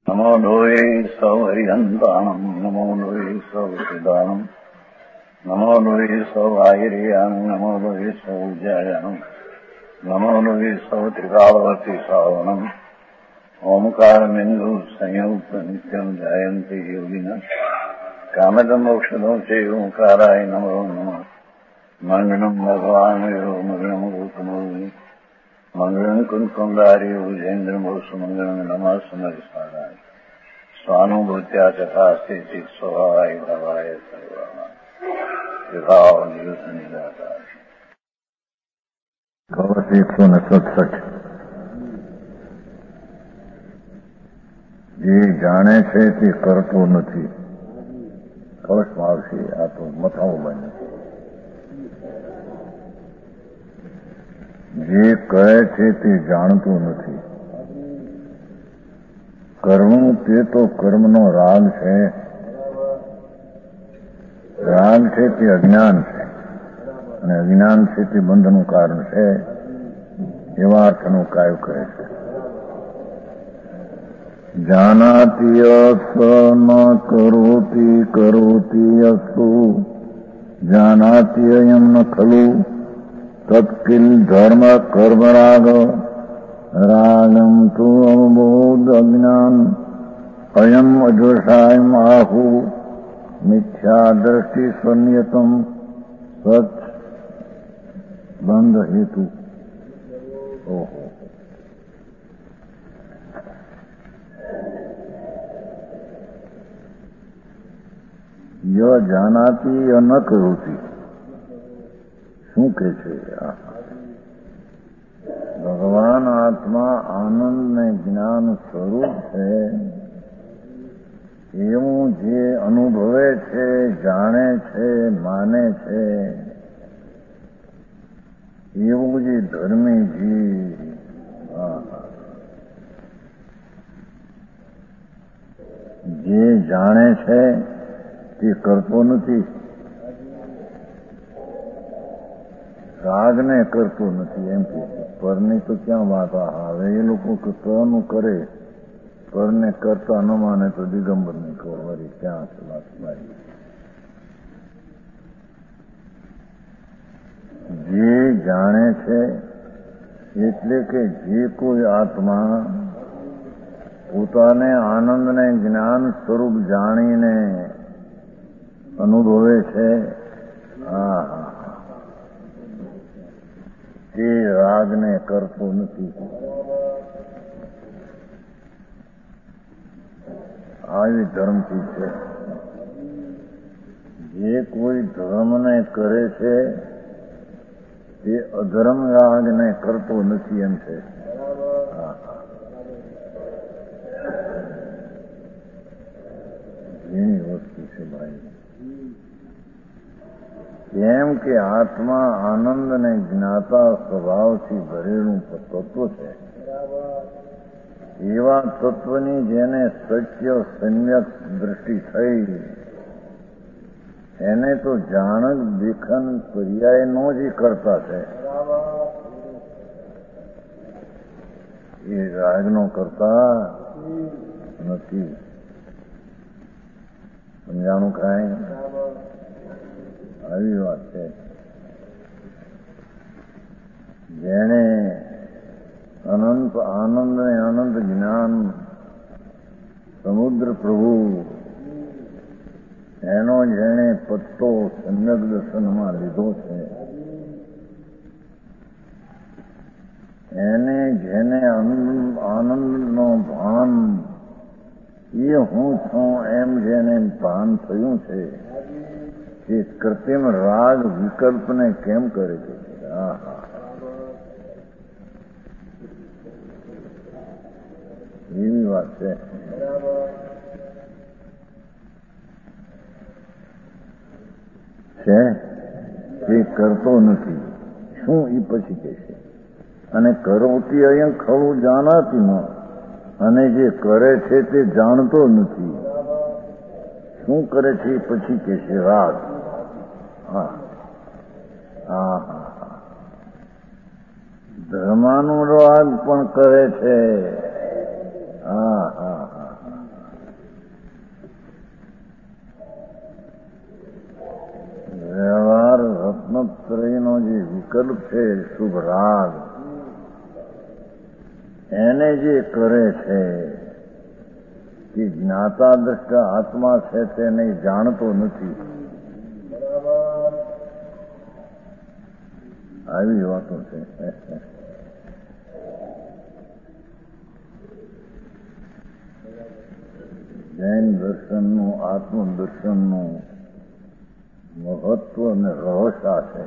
નમો લોહે સૌ હરિહંતાણમ નમો લોહે સૌ સિદાનમ નમો લોહે સૌ આયર્યાનમ નમો લોહે સૌ જયાનમ નમો લોહે સૌ ત્રિકાળવતી સાવનમ ઓમકારમિંદુ સંયુક્ત નિત્યમ જાયંતિ યોગિના કામદમોક્ષદો છે ઓંકારાય નમો નમઃ મંગળમ ભગવાન મંગળમ ગૌતમોની મંગળમ કુંકુંદારી ઉજેન્દ્રમો સુમંગળમ નમઃ સમરિસ્મરાય સ્વાનુભૂત્યા તથાસ્તિ સ્વભાવાય ભવાય સર્વમાં વિભાવ નિયુત નિરાકાર. કવચ 167. જે જાણે છે તે કરતો નથી. કવચમાં આવશે, આ તો મથાઓ બને. જે કહે છે તે જાણતું નથી. કરવું તે તો કર્મનો રાગ છે. રાગ છે તે અજ્ઞાન છે અને અજ્ઞાન છે તે બંધનું કારણ છે. એવા અર્થનો કાયો કહે છે. જાનાતિ અસ ન કરોતિ કરોતિ અસ્તુ જાનાતિ અયમ ન ખલુ તત્કિલ ધર્મ કર્મ રાગ રાગમ તુ અવબોધ અજ્ઞાન અયમ અજોષાયમ આહુ મિથ્યા દ્રષ્ટિ સ્વનિયતમ સચ બંધ હેતુ. ઓહો, ય જાનાતી ય ન કરોતી. શું કે છે? ભગવાન આત્મા આનંદ ને જ્ઞાન સ્વરૂપ છે એવું જે અનુભવે છે, જાણે છે, માને છે, એવું જે ધર્મી જીવ જે જાણે છે તે કરતો નથી. રાગને કરતો નથી. એમ કે પરની તો ક્યાં વાત આવે. એ લોકો તનું કરે, પરને કરતા ન માને તો દિગંબર ની ખબર વળી ક્યાં છે વાત મારી. જે જાણે છે એટલે કે જે કોઈ આત્મા પોતાને આનંદને જ્ઞાન સ્વરૂપ જાણીને અનુભવે છે, તે રાગને કરતો નથી. આવી ધર્મથી છે. જે કોઈ ધર્મને કરે છે તે અધર્મ રાગને કરતો નથી એમ છે. એની વસ્તુ છે ભાઈ. કેમ કે આત્મા આનંદ અને જ્ઞાતા સ્વભાવથી ભરેલું તત્વ છે. એવા તત્વની જેને સત્ય સમ્યક દ્રષ્ટિ થઈ એને તો જાણક દેખન પર્યાયનો જ કરતા છે. એ રાગનો કરતા નથી. સમજાણું કાંઈ? આવી વાત છે. જેણે અનંત આનંદ ને અનંત જ્ઞાન સમુદ્ર પ્રભુ એનો જેણે પત્તો સમ્યક દર્શનમાં લીધો છે, એને જેને આનંદનો ભાન એ હું છું એમ જેને ભાન થયું છે તે કૃત્રિમ રાગ વિકલ્પને કેમ કરે છે? એવી વાત છે. તે કરતો નથી. શું એ પછી કે છે? અને કરોતી અહીંયા ખરું જાણાતી ન, અને જે કરે છે તે જાણતો નથી. શું કરે છે એ પછી કે છે રાગ. ધર્માનુરાગ પણ કરે છે. વ્યવહાર રત્નત્રયનો જે વિકલ્પ છે શુભ રાગ, એને જે કરે છે તે જ્ઞાતા દ્રષ્ટા આત્મા છે તેને જાણતો નથી. આવી વાતો છે. જૈન દર્શનનું આત્મદર્શનનું મહત્વ અને રહસ્ય છે.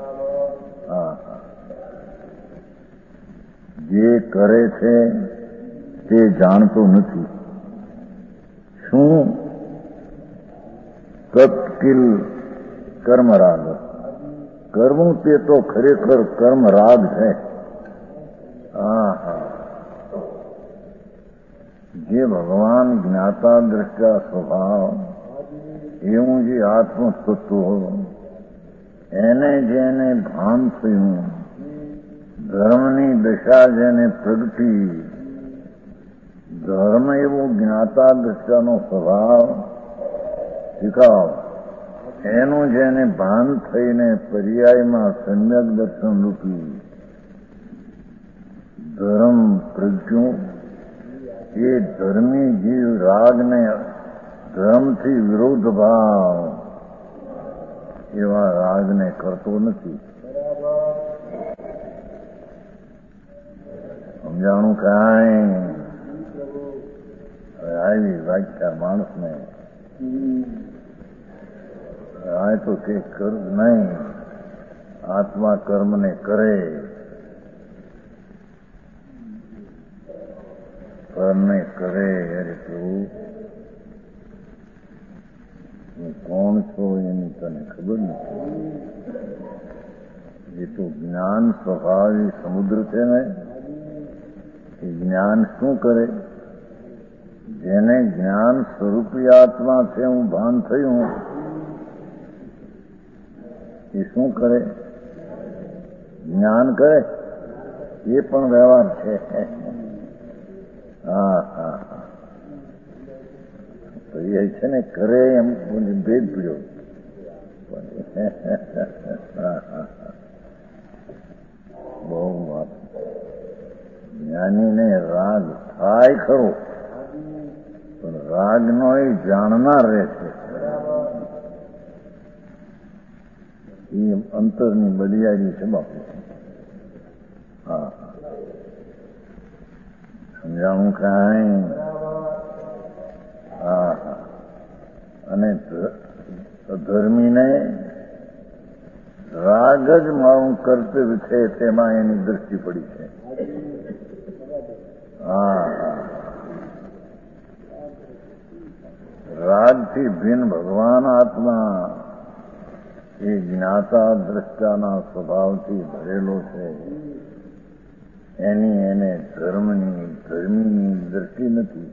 જે કરે છે તે જાણતો નથી. શું? તત્કિલ કર્મરાગ. કરવું તે તો ખરેખર કર્મરાગ છે. જે ભગવાન જ્ઞાતા દ્રષ્ટા સ્વભાવ એવું જે આત્મતત્વ એને જેને ભાન થયું, ધર્મની દશા જેને પ્રગટી, ધર્મ એવું જ્ઞાતા દ્રષ્ટાનો સ્વભાવ શીખાવ, એનું જેને ભાન થઈને પર્યાયમાં સમ્યક દર્શન રૂપી ધર્મ પ્રજ્ઞું, એ ધર્મી જીવ રાગને ધર્મથી વિરોધ ભાવ એવા રાગને કરતો નથી. સમજાણું કાંઈ? આવી વ્યાખ્યા માણસને આ તો કે કર નહીં, આત્મા કર્મને કરે, કર્મને કરે. અરે પ્રભુ હું કોણ છો એની તને ખબર નથી. એ તો જ્ઞાન સ્વભાવી સમુદ્ર છે ને, એ જ્ઞાન શું કરે? જેને જ્ઞાન સ્વરૂપી આત્મા છે હું ભાન થયું, એ શું કરે? જ્ઞાન કરે. એ પણ વ્યવહાર છે. તો એ છે ને કરે એમ ભેદ પીડ્યો. બહુ વાત. જ્ઞાનીને રાગ થાય ખરો, પણ રાગનો એ જાણનાર રહે છે. એ અંતરની બલિયારી છે બાપુ. સમજાણું કાંઈ? અને ધર્મીને રાગ જ મારું કર્તવ્ય છે તેમાં એની દ્રષ્ટિ પડી છે. રાગથી ભિન્ન ભગવાન આત્મા એ જ્ઞાતા દ્રષ્ટાના સ્વભાવથી ભરેલો છે. એની એને ધર્મીની દ્રષ્ટિ નથી.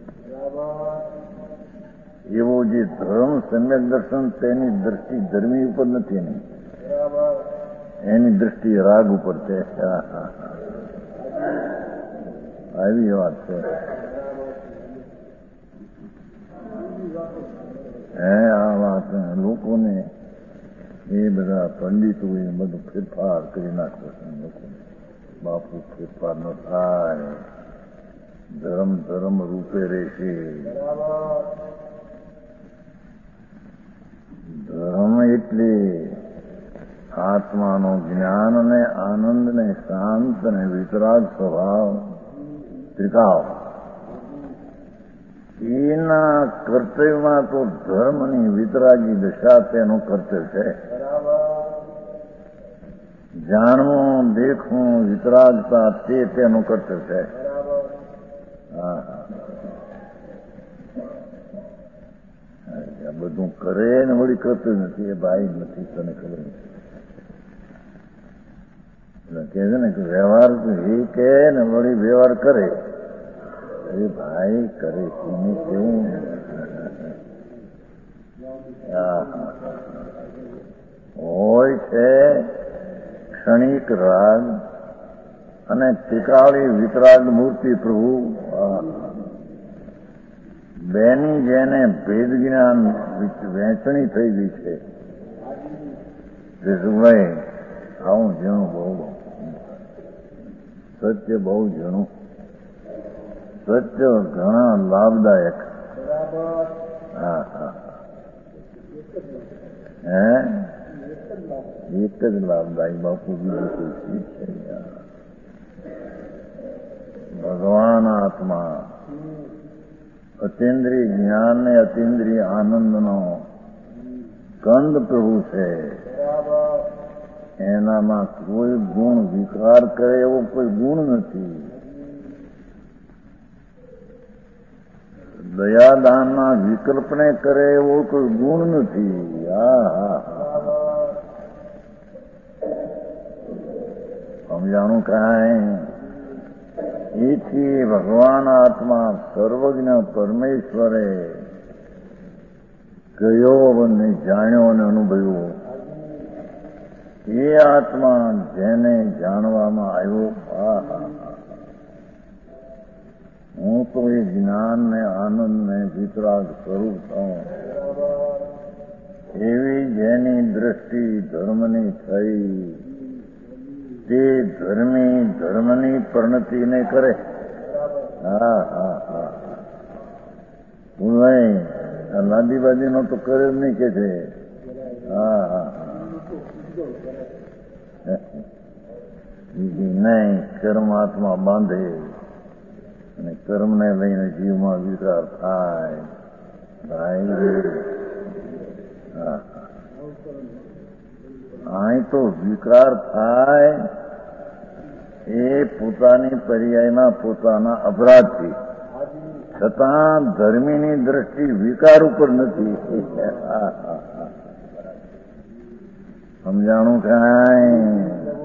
એવો જે ધર્મ સમ્યક દર્શન તેની દ્રષ્ટિ ધર્મી ઉપર નથી. એની દ્રષ્ટિ રાગ ઉપર છે. આવી વાત છે. આ વાત લોકોને એ બધા પંડિતો એ બધું ફેરફાર કરી નાખે છે. લોકોને બાપુ ફેરફાર ન થાય, ધર્મ ધર્મ રૂપે રહેશે. ધર્મ એટલે આત્માનો જ્ઞાન ને આનંદ ને શાંત ને વિતરાગ સ્વભાવ ત્રિકાવ. એના કર્તવ્યમાં તો ધર્મની વિતરાગી દશા તેનું કર્તવ્ય છે. જાણવું, દેખવું, વિતરાગતા તે તેનું કર્તવ્ય છે. આ બધું કરે ને વળી કર્તવ્ય નથી. એ ભાઈ નથી, તને ખબર નથી. એટલે કે છે ને કે વ્યવહાર એ કે ને વળી વ્યવહાર કરે. એ ભાઈ કરે એને કેવું હોય છે. ક્ષણિક રાગ અને ટીકાળી વિતરાગ મૂર્તિ પ્રભુ બેની જેને ભેદ જ્ઞાન વહેંચણી થઈ ગઈ છે દેશુભાઈ આવું ઝીણું બહુ સત્ય બહુ ઝીણું સત્ય ઘણા લાભદાયક હા હા હે એક જ લાભદાયી બાપુ બીજું કોઈ ચીજ છે ભગવાન આત્મા અતિન્દ્રિય જ્ઞાન ને અતિન્દ્રિય આનંદનો કંદ પ્રભુ છે. એનામાં કોઈ ગુણ વિકાર કરે એવો કોઈ ગુણ નથી. દયાદાનના વિકલ્પને કરે એવો કોઈ ગુણ નથી. સમજાણું કાંઈ એથી ભગવાન આત્મા સર્વજ્ઞ પરમેશ્વરે ગયો અને જાણ્યો અને અનુભવ્યો. એ આત્મા જેને જાણવામાં આવ્યો હું તો એ જ્ઞાન ને આનંદ ને વિતરાગ સ્વરૂપ છું એવી જેની દ્રષ્ટિ ધર્મની થઈ તે ધર્મની પ્રણતિને કરે. લાદીબાદીનો તો કરે જ નહીં કે છે. નહીં કર્માત્મા બાંધે અને કર્મને લઈને જીવમાં વિકાર થાય. અહીં તો વિકાર થાય એ પોતાની પર્યાયના પોતાના અપરાધથી, છતાં ધર્મીની દ્રષ્ટિ વિકાર ઉપર નથી. સમજાણું કાંઈ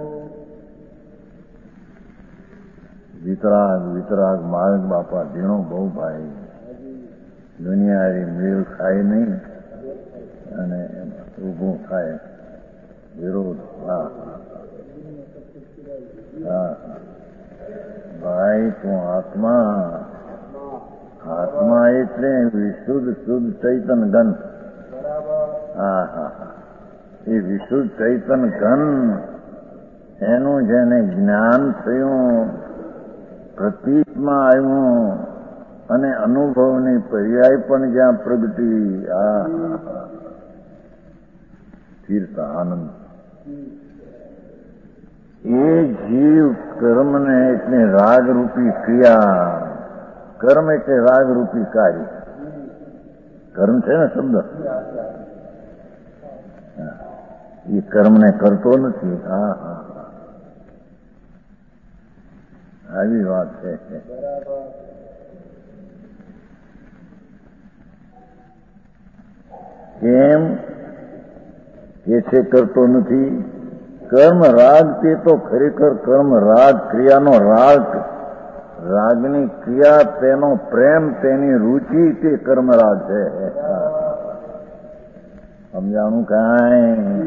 વિતરાગ માર્ગ બાપા ઝીણો બહુ ભાઈ દુનિયારી મેળ ખાય નહીં અને ઊભું થાય વિરોધ. ભાઈ તું આત્મા એટલે વિશુદ્ધ શુદ્ધ ચૈતન ઘન. એ વિશુદ્ધ ચૈતન ઘન એનું જેને જ્ઞાન થયું, પ્રતીકમાં આવ્યું અને અનુભવની પર્યાય પણ જ્યાં પ્રગટી. સ્થિરતા આનંદ. એ જીવ કર્મને એટલે રાગરૂપી ક્રિયા, કર્મ એટલે રાગરૂપી કાર્ય. કર્મ છે ને શબ્દ, એ કર્મને કરતો નથી. આવી વાત છે. કેમ કે છે કરતો નથી? કર્મ રાગ તે તો ખરેખર કર્મ રાગ ક્રિયાનો રાગ, રાગની ક્રિયા તેનો પ્રેમ તેની રુચિ તે કર્મ રાગ છે. સમજાણું કાંઈ?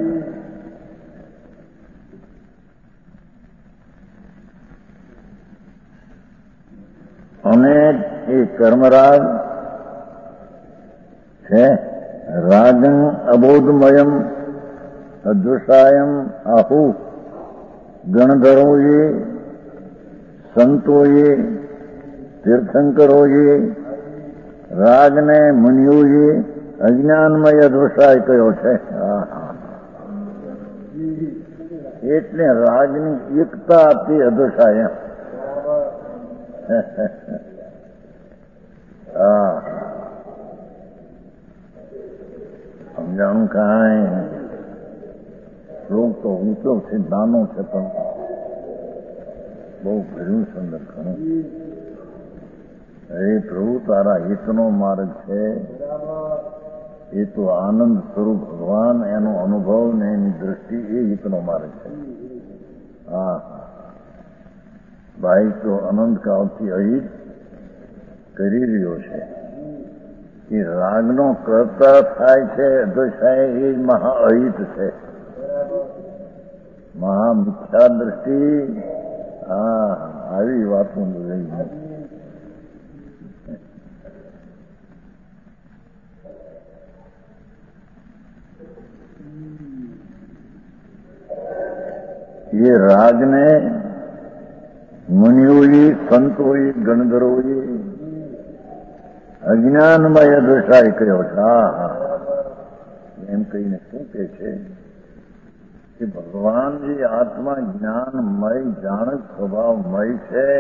અને એ કર્મરાગ છે રાગં અબોધમયમ અદૃશાયમ આહુ. ગણધરોએ, સંતોએ, તીર્થંકરોએ રાગને મુનિઓએ અજ્ઞાનમય અદૃશાય કયો છે. એટલે રાગની એકતા તે અદૃશાય. સમજાણું કાંઈ? શ્લોક તો ઊંચો છે, નાનો છે, પણ બહુ ભર્યું સુંદર ઘણું. હે પ્રભુ તારા હિતનો માર્ગ છે એ તો આનંદ સ્વરૂપ ભગવાન, એનો અનુભવ ને એની દ્રષ્ટિ એ હિતનો માર્ગ છે. ભાઈ તો અનંત કાળથી અહિત કરી રહ્યો છે. એ રાગનો કરતા થાય છે દશાએ એ જ મહા અહિત છે, મહા મિથ્યા દ્રષ્ટિ. આવી વાતો રહી. એ રાગને મુનિઓએ, સંતોએ, ગણધરોએ અજ્ઞાનમય દશાએ કહ્યો છે. હા, એમ કહીને શું કે છે કે ભગવાન જે આત્મા જ્ઞાનમય, જાણક સ્વભાવમય છે,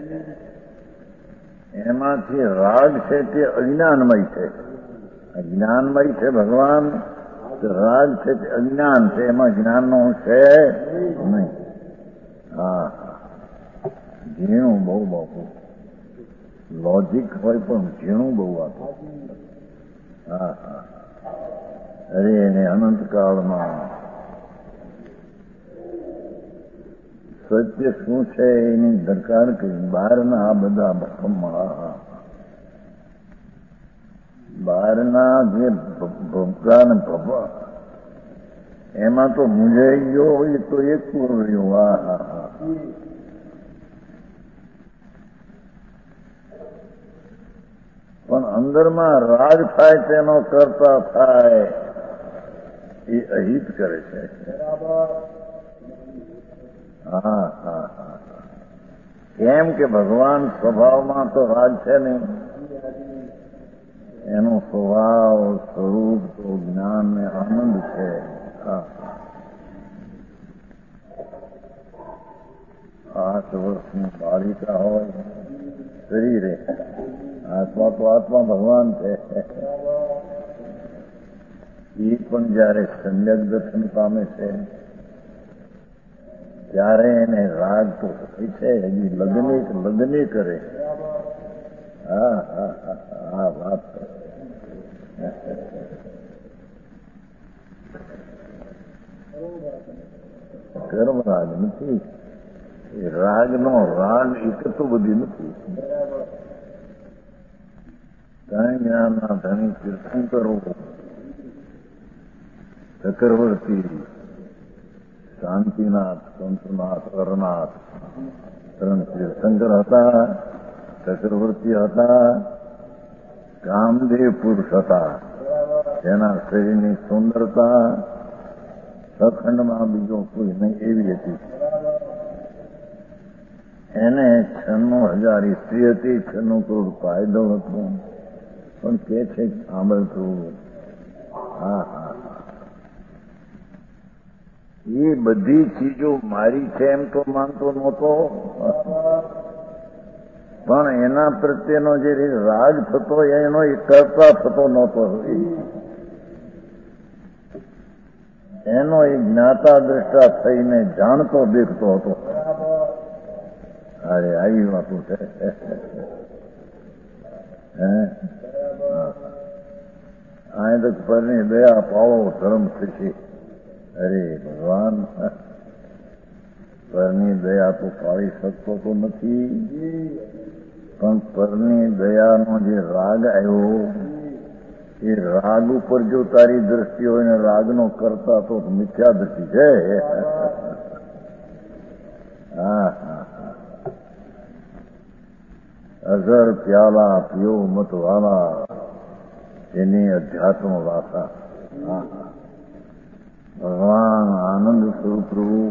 એમાંથી રાગ છે તે અજ્ઞાનમય છે. અજ્ઞાનમય છે ભગવાન, રાગ છે તે અજ્ઞાન છે, એમાં જ્ઞાનનો છે નહીં. હા, ઝીણું બહુ બાપુ, લોજિક હોય પણ ઝીણું બહુ આપું. હા, અરે એને અનંતકાળમાં સત્ય શું છે એની દરકાર કરી. બહારના આ બધા ભક્કમમાં, બહારના જે ભૂકા ને ભવા, એમાં તો મુંજાઈ ગયો એ તો એક રહ્યું. હા, પણ અંદરમાં રાગ થાય તેનો કરતા થાય એ અહિત કરે છે. હા, કેમ કે ભગવાન સ્વભાવમાં તો રાગ છે નહીં, એનો સ્વભાવ સ્વરૂપ તો જ્ઞાન ને આનંદ છે. 8 વર્ષની બાળિકા હોય શરીરે, આત્મા તો આત્મા ભગવાન છે. એ પણ જયારે સમ્યક દર્શન પામે છે ત્યારે એને રાગ તો થઈ છે, હજી લગ્ન કરે. હા, વાત કર્મ રાગ નથી. એ રાગનો રાગ એક તો બધી નથી. ધણી જ્ઞાનના ધણી તીર્થંકરો, ચક્રવર્તી, શાંતિનાથ, સંતનાથ, હરનાથ, 3 તીર્થંકર હતા. ચક્રવર્તી હતા, કામદેવ પુરુષ હતા, જેના શરીરની સુંદરતા સખંડમાં બીજો કોઈ નહીં એવી હતી. એને 96,000 સ્ત્રી હતી, 96 કરોડ કાયદો હતો. પણ કે છે સાંભળતું. હા, એ બધી ચીજો મારી છે એમ તો માનતો નહોતો, પણ એના પ્રત્યેનો જે રાગ થતો એનો એ કરતા થતો નહોતો. એનો એ જ્ઞાતા દ્રષ્ટા થઈને જાણતો દેખતો હતો. અરે આવી વાતો છે. આ તો પરની દયા પાવો ધર્મ થશે. અરે ભગવાન, પરની દયા તો પાળી શકતો તો નથી, પણ પરની દયાનો જે રાગ આવ્યો એ રાગ ઉપર જો તારી દ્રષ્ટિ હોય ને રાગનો કરતા તો મિથ્યા દ્રષ્ટિ છે. હા, અઝર પ્યાલા પીઓ મત વાલા, એની અધ્યાત્મ વાસા. ભગવાન આનંદ સ્વરૂપ પ્રભુ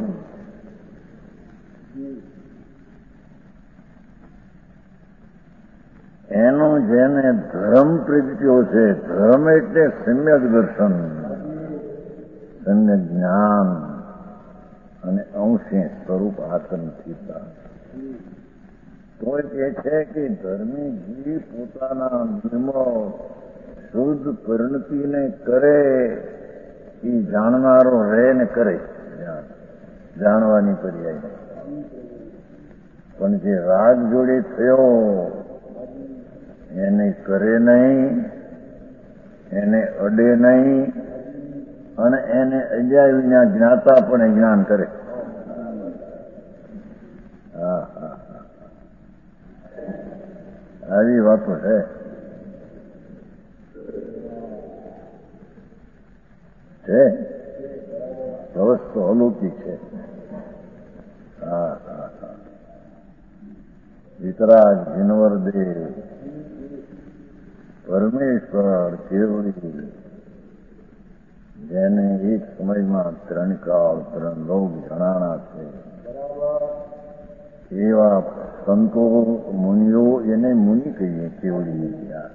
એનો જેને ધર્મ પ્રગટ્યો છે, ધર્મ એટલે સમ્યક દર્શન, સમ્યક જ્ઞાન અને અંશે સ્વરૂપ આસન થીતા. તો એ છે કે ધર્મી જીવ પોતાના નિર્મળ શુદ્ધ પરિણતિને કરે, એ જાણનારો રહે ને કરે, જાણવાની પર્યાય. પણ જે રાગ જોડે થયો એને કરે નહીં, એને અડે નહીં, અને એને અજ્ઞા વિના જ્ઞાતા પણ જ્ઞાન કરે. આવી વાતો છે. અવસ્થ અલૌકિક છે. વિતરાગ જીનવર દેવ પરમેશ્વર કેવડી જેને એક સમયમાં 3 કાળ 3 લોક જણાણા છે એવા સંતો મુનિઓ એને મુનિ કહીએ. કેવડી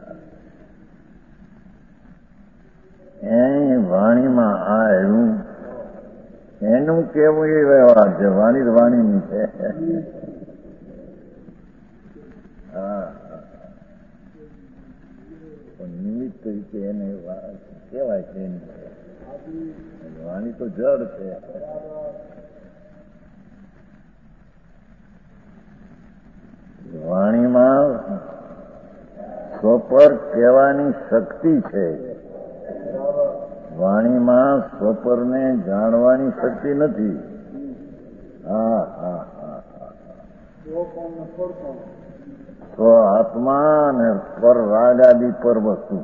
એ વાણીમાં આવ્યું એનું કેવું એ વ્યવહાર છે. વાણી વાણીની છે. હા, નિમિત્ત તરીકે એને કહેવાય છે. વાણી તો જડ છે. વાણીમાં સ્વપર કહેવાની શક્તિ છે. વાણીમાં સ્વપરને જાણવાની શક્તિ નથી. હા હા હા હા. સ્વ આત્મા અને પર રાગાદી પર વસ્તુ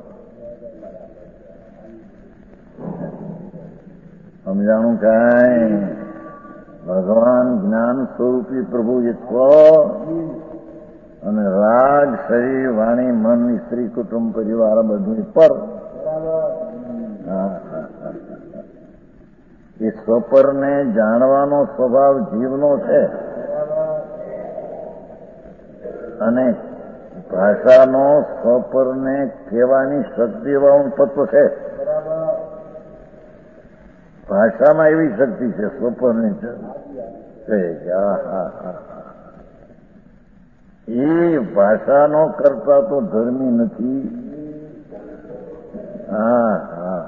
સમજાણું કાંઈ? ભગવાન જ્ઞાન સ્વરૂપી પ્રભુ એ સ્વ અને રાગ શરીર વાણી મન સ્ત્રી કુટુંબ પરિવાર બધું પર. એ સ્વપરને જાણવાનો સ્વભાવ જીવનો છે અને ભાષાનો સ્વપરને કહેવાની શક્તિ વાળું તત્વ છે. ભાષામાં એવી શક્તિ છે સ્વપરની છે. એ ભાષાનો કરતા તો ધર્મી નથી. હા હા,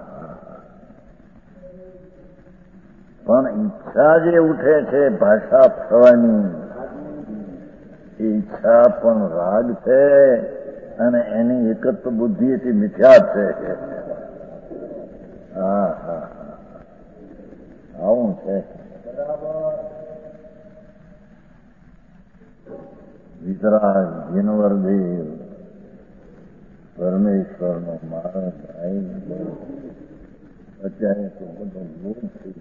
પણ ઈચ્છા જે ઉઠે છે ભાષા થવાની, એ ઈચ્છા પણ રાગ છે અને એની એકત્વ બુદ્ધિ એટલી મિથ્યા છે. હા હા, આવું છે. વિતરાગ જીનવરદેવ પરમેશ્વરનો માણસ આવી અત્યારે તો બધો લોક થઈ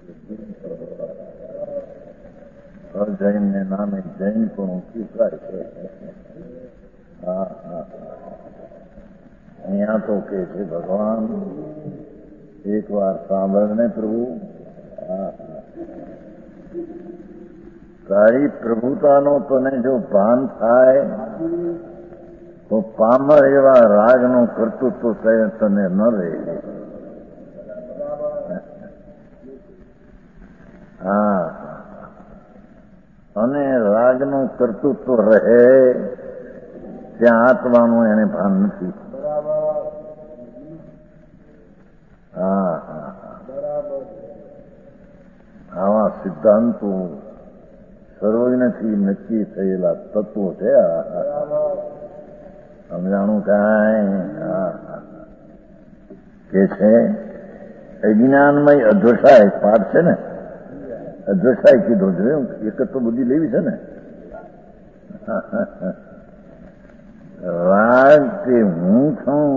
ગયો. જૈનને નામે જૈન પણ સ્વીકાર છે. હા હા, અહીંયા તો કે છે ભગવાન એક વાર સાંભળને પ્રભુ. હા હા, તારી પ્રભુતાનો તને જો ભાન થાય તો પામર એવા રાગનું કર્તૃત્વ તને ન રહે. હા, અને રાગનું કર્તૃત્વ રહે ત્યાં આત્માનું એને ભાન નથી. હા હા, આવા સિદ્ધાંતો સર્વજ્ઞથી નક્કી થયેલા તત્વો છે. સમજાણું કાંઈ? કે છે અજ્ઞાનમય અધ્વસાય પાઠ છે ને, અધ્વસાય કીધો જોયું. એકત્વ બુદ્ધિ લેવી છે ને. રાગ તે હું છું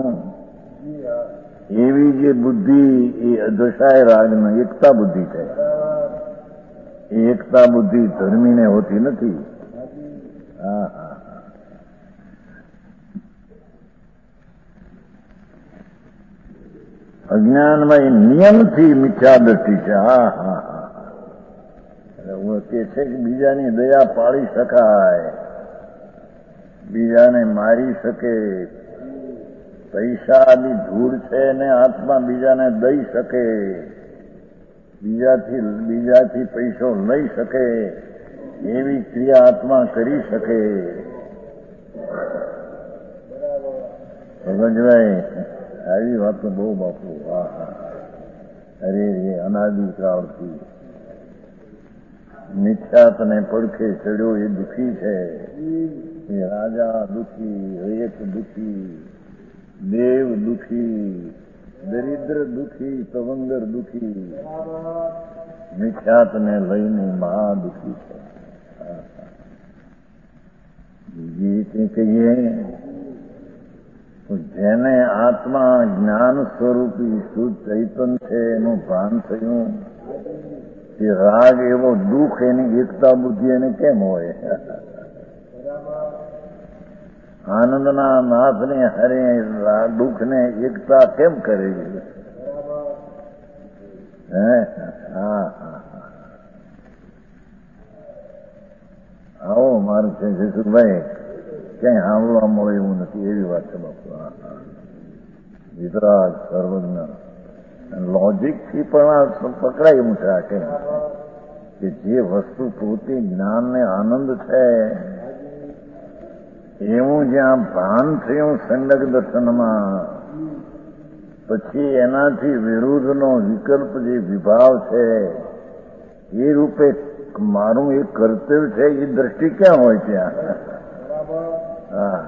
એવી જે બુદ્ધિ એ અધ્વસાય રાગની એકતા બુદ્ધિ છે. એ એકતા બુદ્ધિ ધર્મીને હોતી નથી. હા હા, અજ્ઞાનમાં નિયમથી મિથ્યા દ્રષ્ટિ છે. હા હા હા, હું કે છે કે બીજાની દયા પાડી શકાય, બીજાને મારી શકે, પૈસાની ધૂળ છે ને આત્મા બીજાને દઈ શકે, બીજાથી પૈસો લઈ શકે એવી ક્રિયા આત્મા કરી શકે. સમજવાય? આવી વાતો બહુ બાપુ. હા હા, અરે રે અનાદિકાળથી મિથ્યાતને પડખે ચડ્યો એ દુઃખી છે. એ રાજા દુઃખી, રેત દુઃખી, દેવ દુઃખી, દરિદ્ર દુઃખી, તવંગર દુઃખી, મિથ્યાતને લઈને મહા દુઃખી છે. બીજી કહીએ જેને આત્મા જ્ઞાન સ્વરૂપી શુદ્ધ ચૈતન્ય છે એનું ભાન થયું, એ રાગ એવો દુઃખ એની એકતા બુદ્ધિ એને કેમ હોય? આનંદના નાથને હરે દુઃખને એકતા કેમ કરે? હે હા હા આવો મારું છે જસુભાઈ ક્યાંય સાંભળવા મળે એવું નથી એવી વાત છે બાપુ. હા હા વિતરાગ સર્વજ્ઞ લોજિક થી પણ આ પકડાય એમ છે. આ કેમ કે જે વસ્તુ પોતે જ્ઞાન ને આનંદ છે એવું જ્યાં ભાન થયું સંડક દર્શનમાં પછી એનાથી વિરુદ્ધનો વિકલ્પ જે વિભાવ છે એ રૂપે મારું એક કર્તવ્ય છે એ દ્રષ્ટિ ક્યાં હોય ત્યાં? હા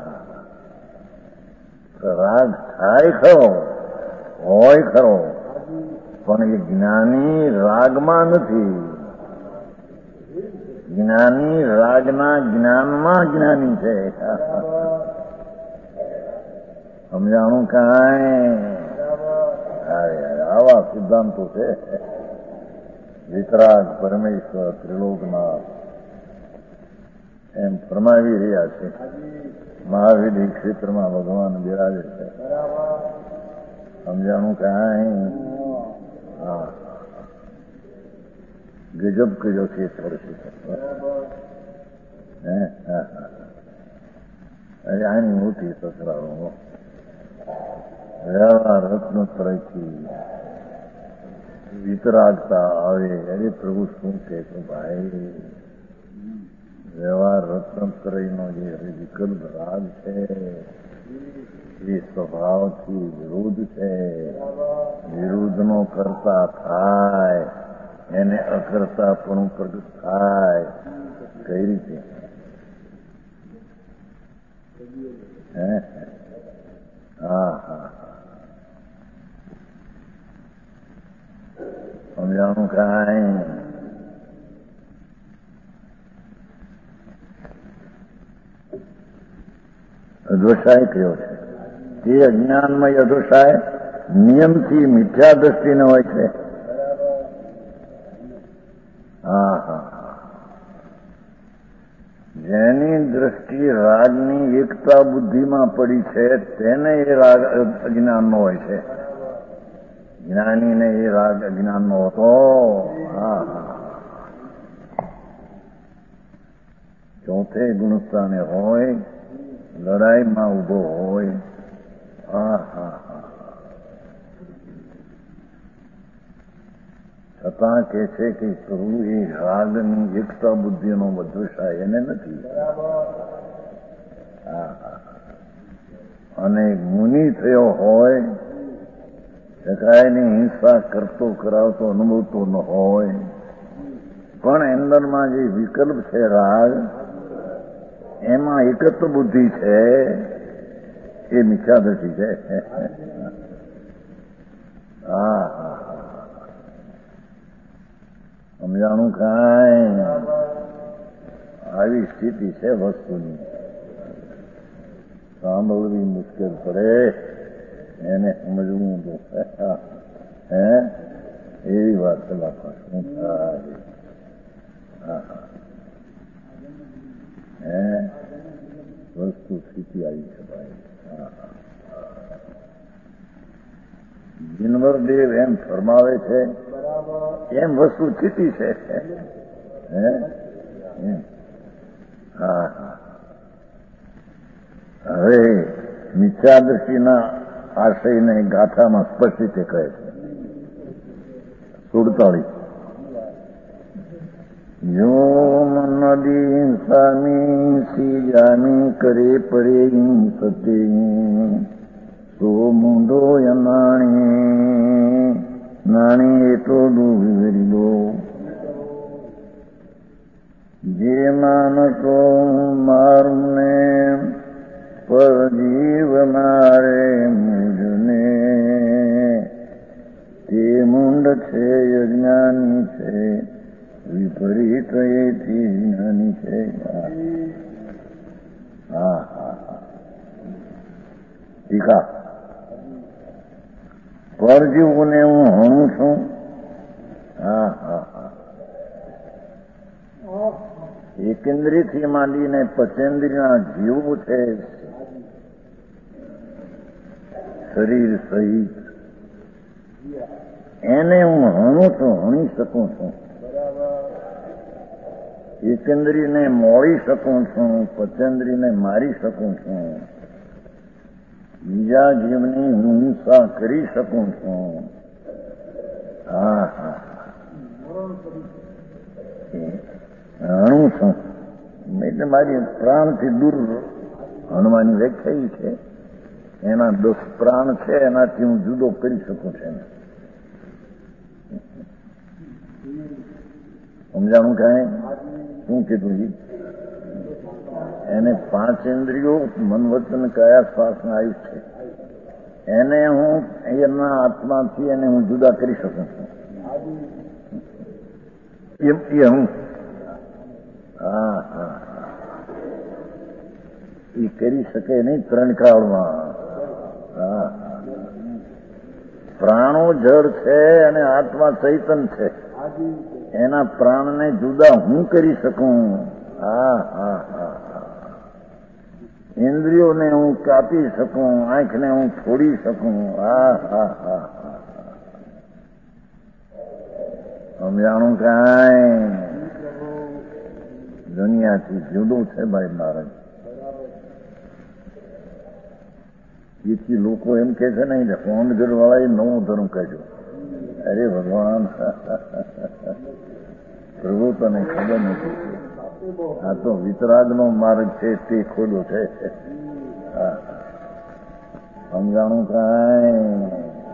રાગ થાય ખરો હોય ખરો પણ એ જ્ઞાની રાગમાં નથી. જ્ઞાની રાગના જ્ઞાનમાં જ્ઞાની છે. સમજાણું કાંઈ? આવા સિદ્ધાંતો છે. વિતરાગ પરમેશ્વર ત્રિલોકનાથ એમ ફરમાવી રહ્યા છે. મહાવીર ક્ષેત્રમાં ભગવાન બિરાજે છે. સમજાણું કાંઈ? હા ગજબ કયો ક્ષેત્ર છે. આની મોટી સસરાળો વ્યવહાર રત્નોત્તરથી વિતરાગતા આવે. અરે પ્રભુ શું છે કે ભાઈ વ્યવહાર રત્નોત્તરનો જે વિકલ્પ રાગ છે એ સ્વભાવથી વિરુદ્ધ છે. વિરુદ્ધનો કરતા થાય એને અકર્તા પણ પ્રગટ થાય. કઈ રીતે? હા હા સમજાણું કાંઈ? અધોષાય કયો છે તે અજ્ઞાનમય અધોષાય નિયમથી મિથ્યા દ્રષ્ટિને હોય છે. હા હા જેની દ્રષ્ટિ રાગની એકતા બુદ્ધિમાં પડી છે તેને એ રાગ અજ્ઞાનનો હોય છે. જ્ઞાનીને એ રાગ અજ્ઞાનનો હતો. હા હા ચોથે ગુણસ્થાને હોય લડાઈમાં ઉભો હોય. હા હા હા છતાં કે છે કે પ્રભુ એ રાગની એકતા બુદ્ધિનો બધોષાય એને નથી. હા હા અને મુનિ થયો હોય શકાયની હિંસા કરતો કરાવતો અનુભવતો ન હોય પણ અંદરમાં જે વિકલ્પ છે રાગ એમાં એકત્વ બુદ્ધિ છે એ મિથ્યાદૃષ્ટિ છે. હા હા સમજાણું કાંઈ? આવી સ્થિતિ છે વસ્તુની. સાંભળવી મુશ્કેલ પડે એને સમજવું તો એવી વાત કલાક શું થાય? વસ્તુ સ્થિતિ આવી છે ભાઈ. જીનવરદેવ એમ ફરમાવે છે એમ વસ્તુ સ્થિતિ છે. હા હવે મિથ્યાદૃષ્ટિના આશયને ગાથામાં સ્પષ્ટ રીતે કહે છે. 47 જો નદી સામી સી જામી કરે પડે સતે તો મૂંઢો નાણી નાણી એટલો ડૂબી દો જે માનતો મારું ને પર જીવ મારે મુજને તે મૂંડ છે અજ્ઞાની છે વિપરીત એથી જ્ઞાની છે. હા હા ટીકા પરજીવોને હું હણું છું. હા હા હા એકેન્દ્રીયથી માંડીને પચેન્દ્રિયના જીવો છે શરીર સહિત એને હું હણું છું, હણી શકું છું. એકેન્દ્રીને મોડી શકું છું, પચેન્દ્રીને મારી શકું છું, બીજા જીવની હિંસા કરી શકું છું. હા હા હણું છું એટલે મારી પ્રાણથી દૂર હણવાની વ્યાખ્યા છે. એના 10 પ્રાણ છે, એનાથી હું જુદો કરી શકું છું. સમજાણું કાંઈ? શું કીધું? એને 5 ઇન્દ્રિયો મન વચન કાયા શ્વાસના આયુષ છે. એને હું એના આત્માથી એને હું જુદા કરી શકું છું. એ હું હા હા એ કરી શકે નહીં 3 કાળમાં. હા પ્રાણો જળ છે અને આત્મા ચૈતન છે. એના પ્રાણને જુદા હું કરી શકું. હા હા હા ઇન્દ્રિયોને હું કાપી શકું, આંખને હું છોડી શકું. હા હા હા સમજાણું કાંઈ? દુનિયાથી જુદું છે ભાઈ મહારાજ. એથી લોકો એમ કે છે ને ફોનગઢ વાળા એ નવો ધર્મ કાઢ્યો. અરે ભગવાન પ્રભુ તને ખબર નથી. આ તો વિતરાગનો માર્ગ છે તે ખોલ્યો છે. સમજાણું કાંઈ?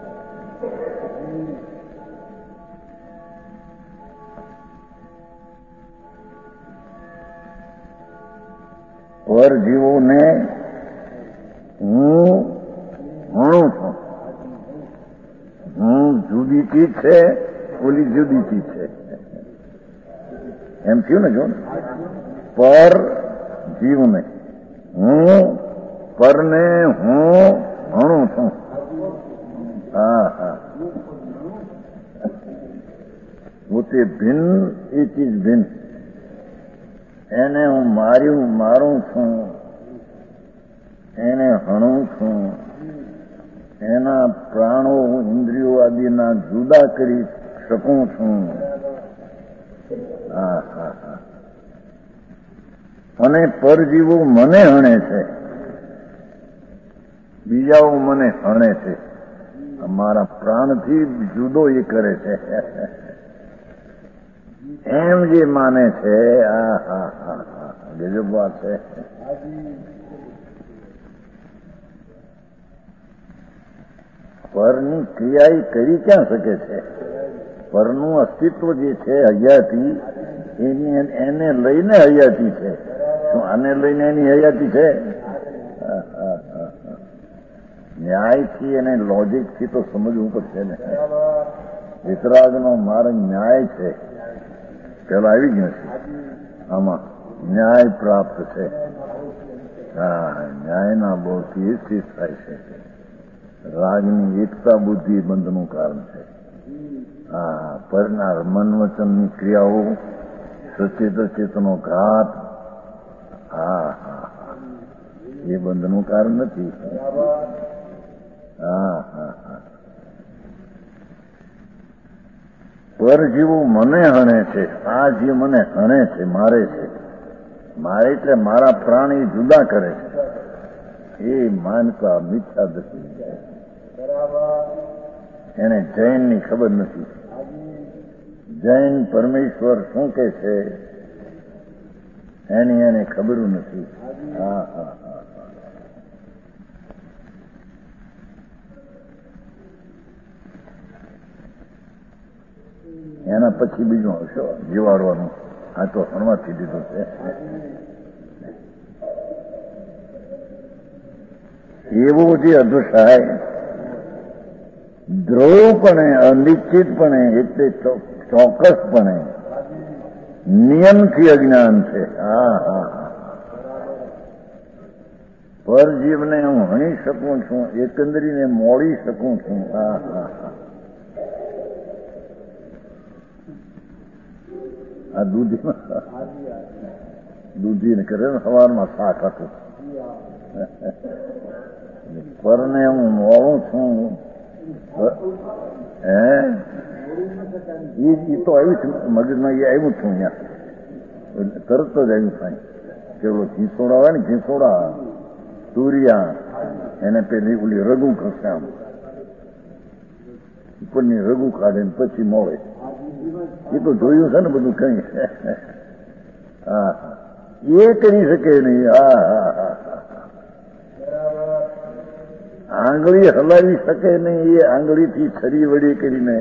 પર જીવોને હું હણું છું. હું જુદી ચીજ છે, ઓલી જુદી ચીજ છે. એમ થયું ને? જો પર જીવને હું પરને હું હણું છું. હા હા પોતે ભિન્ન એ ચીજ ભિન્ન. એને હું મારું છું, એને હણું છું. એના પ્રાણો ઇન્દ્રિયો આદિના જુદા કરી શકું છું. હા હા હા અને પરજીવો મને હણે છે, બીજાઓ મને હણે છે. મારા પ્રાણથી જુદો એ કરે છે એમ જે માને છે. હા હા હા ગજબ વાત છે. પરની ક્રિયા કરી ક્યાં શકે છે? પરનું અસ્તિત્વ જે છે હયાતી, એને લઈને હયાતી છે. શું આને લઈને એની હયાતી છે? ન્યાયથી અને લોજિકથી તો સમજવું પડશે ને. વિતરાગનો માર્ગ ન્યાય છે. પેલા આવી જ નથી. આમાં ન્યાય પ્રાપ્ત છે. હા ન્યાયના બળથી એ સ્થિત થાય છે. રાગની એકતા બુદ્ધિ બંધનું કારણ છે. હા પરનાર મન વચનની ક્રિયાઓ, સચેત ચેતનો ઘાત, હા હા એ બંધનું કારણ નથી. હા હા હા પર જીવો મને હણે છે. આ જીવ મને હણે છે, મારે છે. મારે એટલે મારા પ્રાણી જુદા કરે છે. એ માનતા મિથ્યા દ્રષ્ટિ. એને જૈનની ખબર નથી. જૈન પરમેશ્વર શું કે છે એની એને ખબર નથી. હા હા હા એના પછી બીજું હશો જીવાડવાનું. આ તો હણવાથી દીધું છે. એવો જે અધુસાય દ્રોહપણે, અનિશ્ચિતપણે એટલે ચોક્કસપણે નિયમથી અજ્ઞાન છે. હા હા હા પરજીવને હું હણી શકું છું, એકંદરીને મોડી શકું છું. હા હા હા આ દૂધીને કરે ને સવારમાં શાક હતું. પરને હું મોડું છું, એ તો આવ્યું છે મગજમાં, એ આવ્યું છું અહીંયા તરત જ આવ્યું થાય. પેલો ઘીસોડા હોય ને, ઘીસોડા તુરિયા, એને પેલી ઓલી રગુ ખસે આમ ઉપરની રગુ કાઢે ને પછી મોડે. એ તો જોયું છે ને બધું કઈ. હા એ કરી શકે નહીં. આંગળી હલાવી શકે નહીં. એ આંગળીથી છરી વડી કરીને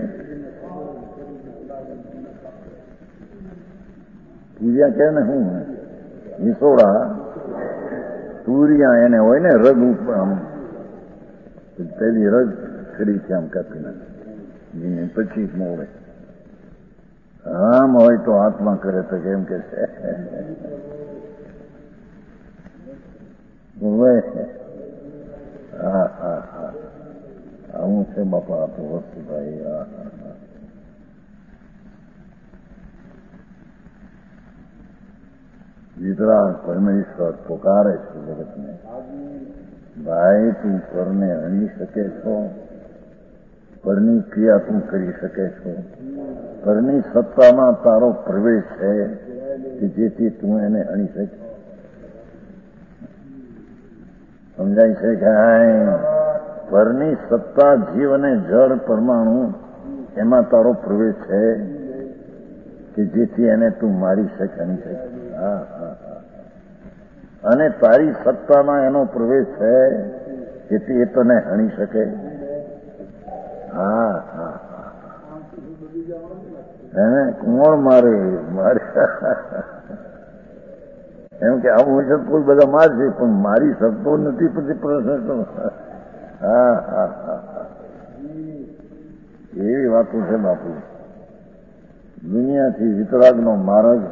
પૂજા કે ને હું નિસોડા તુરિયા એને હોય ને રગ આમ પેલી રગ ખરીથી આમ કાપી નાખે પછી મોડે. આમ હોય તો હાથમાં કરે તો કેમ કે છે હા હા હા આવું છે બાપા આપણું વસ્તુ ભાઈ. હા હા હા વિતરાગ પરમેશ્વર પોકારે છે જગતને, ભાઈ તું પરને હણી શકે છો, પરની ક્રિયા તું કરી શકે છો, પરની સત્તામાં તારો પ્રવેશ છે કે જેથી તું એને હણી શકે. સમજાય છે કે પરની સત્તા જીવ અને જળ પરમાણુ એમાં તારો પ્રવેશ છે કે જેથી એને તું મારી શકે, હણી શકે. હા હા હા અને તારી સત્તામાં એનો પ્રવેશ છે જેથી એ તને હણી શકે. હા હા એને કોણ મારે એમ કે આવું હોય છે કોઈ બધા મારશે પણ મારી શકતો નથી. પછી પ્રશ્ન તો હા હા હા એવી વાતો છે બાપુ. દુનિયાથી વિતરાગનો માર્ગ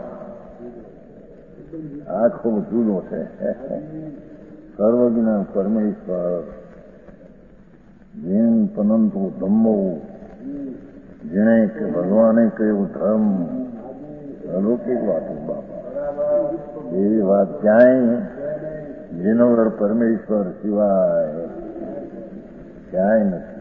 આખો જુદો છે. સર્વજ્ઞ પરમેશ્વર જીન પનંતુ ધમ્મો, જેણે કે ભગવાને કહ્યું ધર્મ, અલૌકિક વાતો બાપા. એવી વાત ક્યાંય જીનોવર પરમેશ્વર સિવાય ક્યાંય નથી.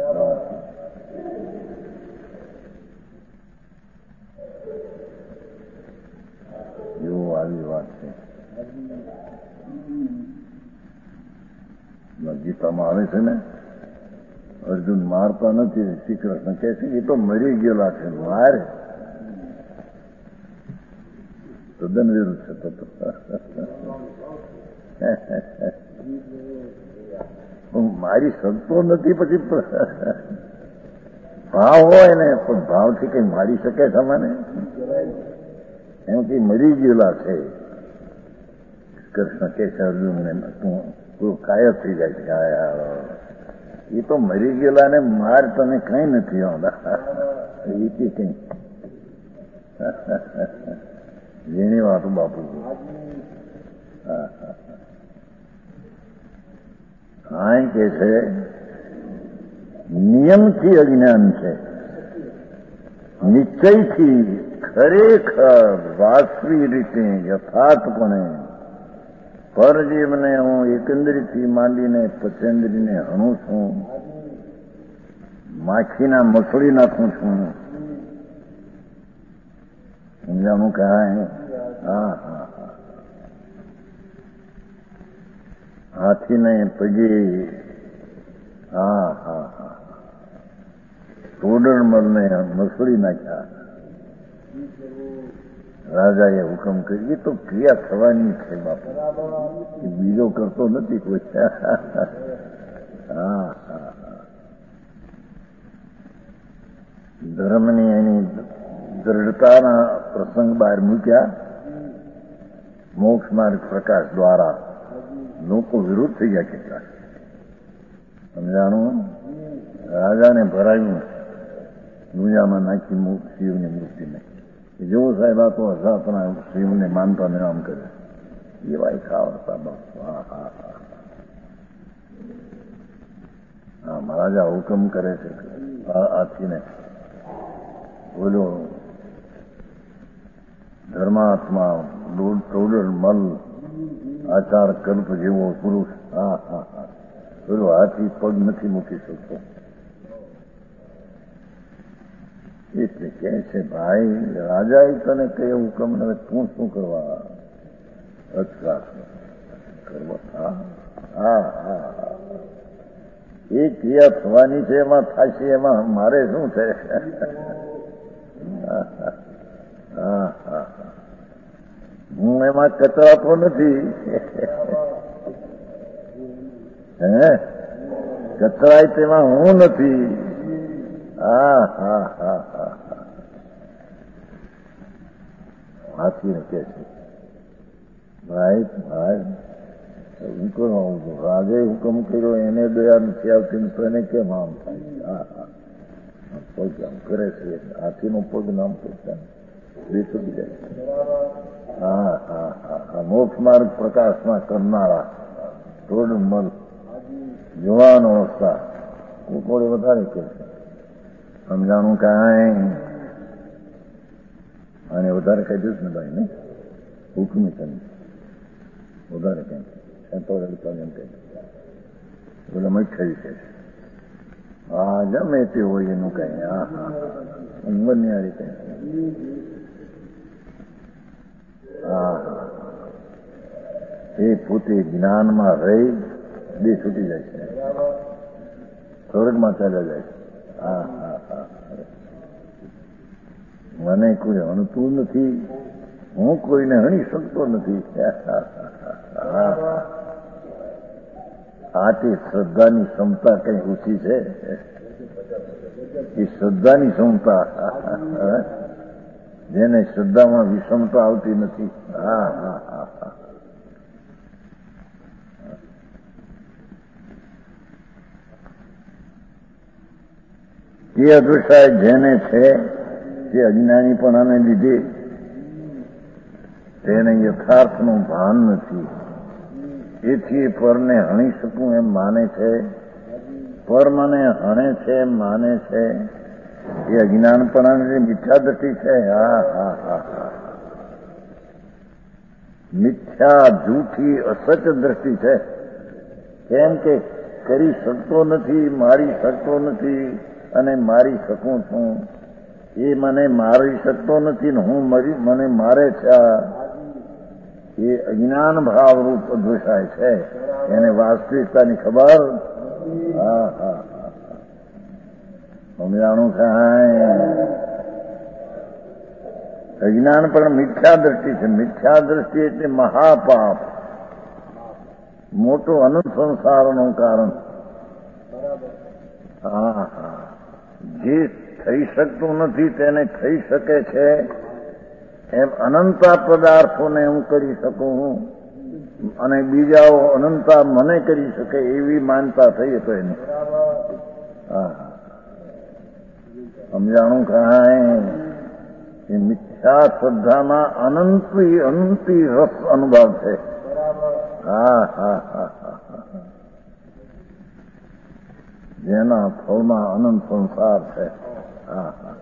એવું આવી વાત છે. ગીતામાં આવે છે ને, અર્જુન મારતા નથી. શ્રી કૃષ્ણ કહે છે એ તો મરી ગયેલા છે. મારે તદ્દન વિરુદ્ધ છે. મારી શકતો નથી. પછી ભાવ હોય ને પણ ભાવથી કઈ મારી શકે છે મને એમ કે મરી ગયેલા છે. કૃષ્ણ કે છે અર્જુનને તું કાયબ થઈ જાય છે. એ તો મરી ગયેલા ને માર તને કઈ નથી આવતા. એ કઈ જેની વાત બાપુ. હા કે છે નિયમથી અજ્ઞાન છે, નિશ્ચયથી ખરેખર વાસ્તવિક રીતે યથાર્થપણે પરજીવને હું એકંદરીથી માંડીને પચેન્દ્રીને હણું છું, માખીના મસળી નાખું છું. સમજાણું કાંઈ? હા હા હા હાથીને પગે. હા હા હા ટોડરમલને મસળી નાખ્યા. રાજાએ હુકમ કર્યો. એ તો ક્રિયા થવાની છે બાપા, બીજો કરતો નથી કોઈ. હા હા ધર્મની એની દ્રઢતાના પ્રસંગ બહાર મૂક્યા. મોક્ષ માર્ગ પ્રકાશ દ્વારા લોકો વિરોધ થઈ ગયા કેટલા. સમજાણું? રાજાને ભરાયું દુનિયામાં નાખી શિવની મૂર્તિને. જો સાહેબ આ તો હજાતના શિવને માનતા ને આમ કરે એવા ખાવડતા બસ. હા હા હા હા મહારાજા હુકમ કરે છે હાથીને, બોલો ધર્માત્મા ટોડર મલ આચાર કલ્પ જેવો પુરુષ. હા હા હા બોલો હાથી પગ નથી મૂકી શકતો. એટલે કે છે ભાઈ રાજાએ તને કઈ હુકમ ને તું શું કરવા અથડાટ કરવા? હા હા હા, એ ક્રિયા થવાની છે એમાં થશે, એમાં મારે શું છે? હા હા, હું એમાં કચરાતો નથી. હે કચરાય તેમાં હું નથી. હા હા હા હા, હાથીને કે છે ભાઈ ભાઈ હુકમ રાજે હુકમ કર્યો એને દયા નથી આવતી તો એને કેમ આમ થાય? હા હા, પગ આમ કરે છે, હાથીનો પગ નામ કરતા બેસી જાય. હા હા હા હા, મોક્ષ માર્ગ પ્રકાશમાં કરનારા ટોડમલ જવાન અવસ્થા કોકોડે વધારે કે છે સમજાણું કાંઈ અને વધારે કહી દઉં ને ભાઈ ને હુકમી તમે વધારે કઈ એમ કહી બોલે મઠ્ઠાવી છે. હા ગમે તે હોય એનું કઈ. હા હા, ઉંમરની આ રીતે. હા હા, એ પોતે જ્ઞાનમાં રહી બે છૂટી જાય છે, સ્વર્ગમાં ચાલ્યા જાય છે. હા હા હા, મને કોઈ હણતું નથી, હું કોઈને હણી શકતો નથી. આ તે શ્રદ્ધાની ક્ષમતા કઈ ઓછી છે? એ શ્રદ્ધાની ક્ષમતા, જેને શ્રદ્ધામાં વિષમતા આવતી નથી. હા હા હા હા, એ અદૃશ્ય જેને છે તે અજ્ઞાનીપણાને લીધે તેને યથાર્થનું ભાન નથી. એથી પરને હણી શકું એમ માને છે, પર મને હણે છે એમ માને છે, એ અજ્ઞાનપણાની મિથ્યા દ્રષ્ટિ છે. હા હા હા હા, મિથ્યા જૂઠી અસચ દ્રષ્ટિ છે. કેમ કે કરી શકતો નથી, મારી શકતો નથી, અને મારી શકું છું એ મને મારી શકતો નથી ને હું મને મારે છે. એ અજ્ઞાન ભાવરૂપ અદ્વૈતાય છે, એને વાસ્તવિકતાની ખબર. હા હા હા, સમજાણું કાંઈ? અજ્ઞાન પણ મિથ્યા દ્રષ્ટિ છે. મિથ્યા દ્રષ્ટિ એટલે મહાપાપ, મોટો અનંત સંસારનું કારણ. હા હા, જે થઈ શકતું નથી તેને થઈ શકે છે એમ અનંતા પદાર્થોને હું કરી શકું અને બીજાઓ અનંતા મને કરી શકે એવી માનતા થઈ તો એની. હા, સમજાણું કાંઈ? એ મિથ્યા શ્રદ્ધામાં અનંતી રસ અનુભવ છે. હા હા હા હા, જેના ફળમાં અનંત સંસાર છે. હા હા,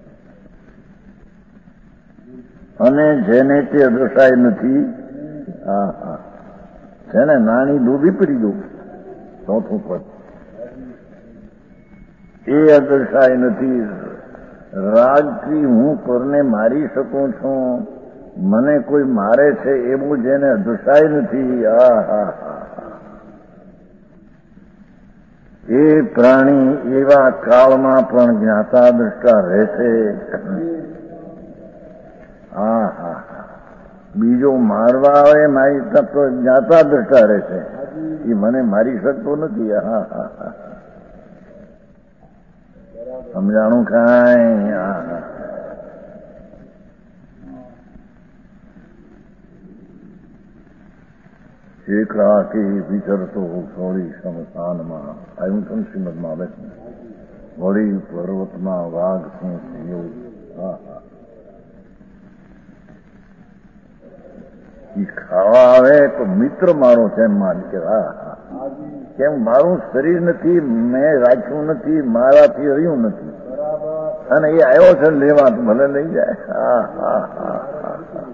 અને જેને તે અદૃશ્ય નથી. હા હા, જેને નાની ડૂબી પડી ગયું ચોથું પદ, એ અદૃશ્ય નથી. રાગથી હું પરને મારી શકું છું, મને કોઈ મારે છે એવું જેને અદૃશ્ય નથી. હા હા હા, એ પ્રાણી એવા કાળમાં પણ જ્ઞાતા દ્રષ્ટા રહેશે. હા હા, બીજો મારવા આવે મારી તો જ્ઞાતા દ્રષ્ટા રહેશે, એ મને મારી શકતો નથી. હા હા હા, સમજાણું કાંઈ? હા હા, એક રાતે વિચરતો સોળી શમશાનમાં આવ્યું હતું શ્રીમદમાં આવે છે. વળી પર્વતમાં વાઘ સિંહ થયું. હા હા, એ ખાવા આવે તો મિત્ર મારો છે એમ માન કે. હા હા, કેમ મારું શરીર નથી, મેં રાખ્યું નથી, મારાથી રહ્યું નથી, અને એ આવ્યો છે લેવા તો ભલે લઈ જાય. હા હા હા હા,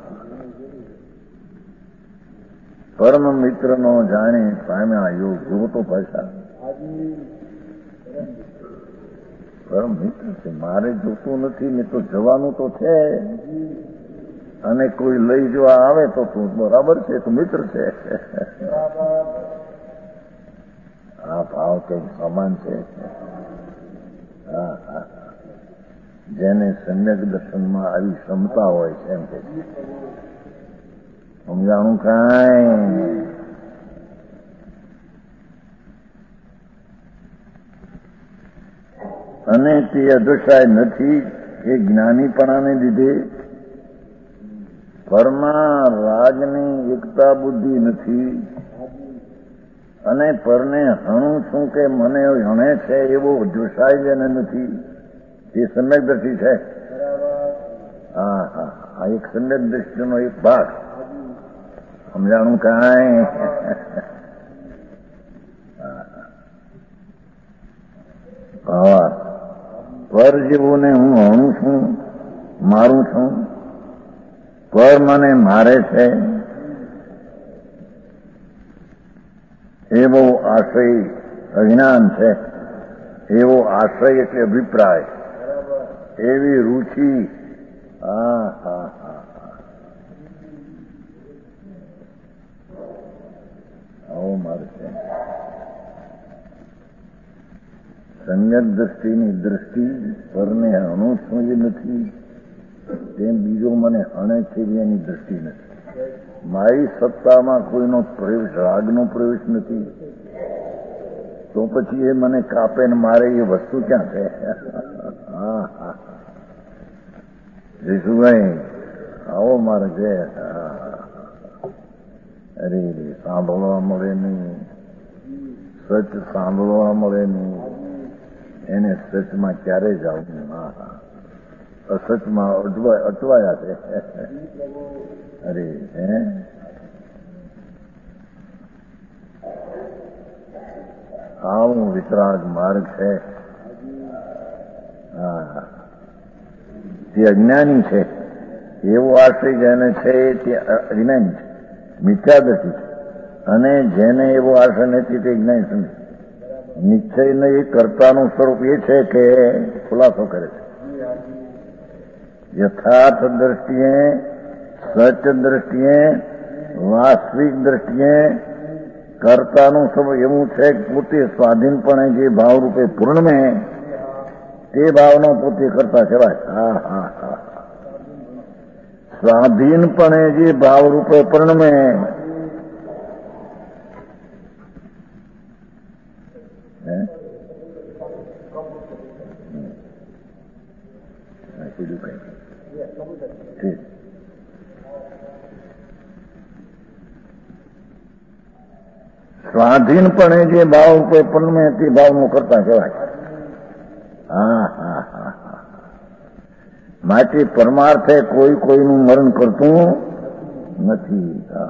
પરમ મિત્રનો જાણે પામ્યા યોગ. જુઓ તો ભાષા, પરમ મિત્ર છે. મારે જોતું નથી ને તો જવાનું તો છે, અને કોઈ લઈ જવા આવે તો તું બરાબર છે, તું મિત્ર છે. આ ભાવ કંઈક સમાન છે. જેને સમ્યક દર્શનમાં આવી ક્ષમતા હોય છે એમ કે સમજાણું કાંઈ. અને તે અદૃશ્ય નથી એ જ્ઞાનીપણાને લીધે. પરમાં રાગની એકતા બુદ્ધિ નથી, અને પરને હણું છું કે મને હણે છે એવો દૃષાય જેને નથી, એ સમ્યકદર્શી છે. આ એક સમ્યકદર્શીનો એક ભાગ. સમજાણું કાંઈ. પર જેવું ને હું હણું છું, મારું છું, પર મને મારે છે એવો આશ્રય અજ્ઞાન છે. એવો આશ્રય એટલે અભિપ્રાય, એવી રુચિ. આવો મારે છે. સમ્યક દ્રષ્ટિની દ્રષ્ટિ પરને હણું છું જે નથી, તેમ બીજો મને હણે છે એની દ્રષ્ટિ નથી. મારી સત્તામાં કોઈનો પ્રવેશ, રાગનો પ્રવેશ નથી, તો પછી એ મને કાપે ને મારે એ વસ્તુ ક્યાં છે? જયસુભાઈ આવો મારે છે. અરે સાંભળવા મળે નહીં, સચ સાંભળવા મળે નહીં, એને સચમાં ક્યારે જવું? અસચમાં અટવાયા છે. અરે આવું વિતરાગ માર્ગ છે. જે અજ્ઞાની છે એવો આશ્રય જેને છે તે અજ્ઞાની છે, મિથ્યાદર્શી છે. અને જેને એવો આશ્રય નથી તે જ્ઞાની સમજે. નિશ્ચયને એ કર્તાનું સ્વરૂપ એ છે કે ખુલાસો કરે છે. યથાર્થ દ્રષ્ટિએ, સચ દ્રષ્ટિએ, વાસ્તવિક દ્રષ્ટિએ કર્તાનું સ્વરૂપ એવું છે કે પોતે સ્વાધીનપણે જે ભાવરૂપે પૂર્ણમે તે ભાવનો પોતે કરતા કહેવાય. સ્વાધીનપણે જે ભાવરૂપે પૂર્ણમે સ્વાધીનપણે જે ભાવ રૂપે પૂર્ણમે તે ભાવનો કરતા કહેવાય. માટે પરમાર્થે કોઈ કોઈનું મરણ કરતું નથી.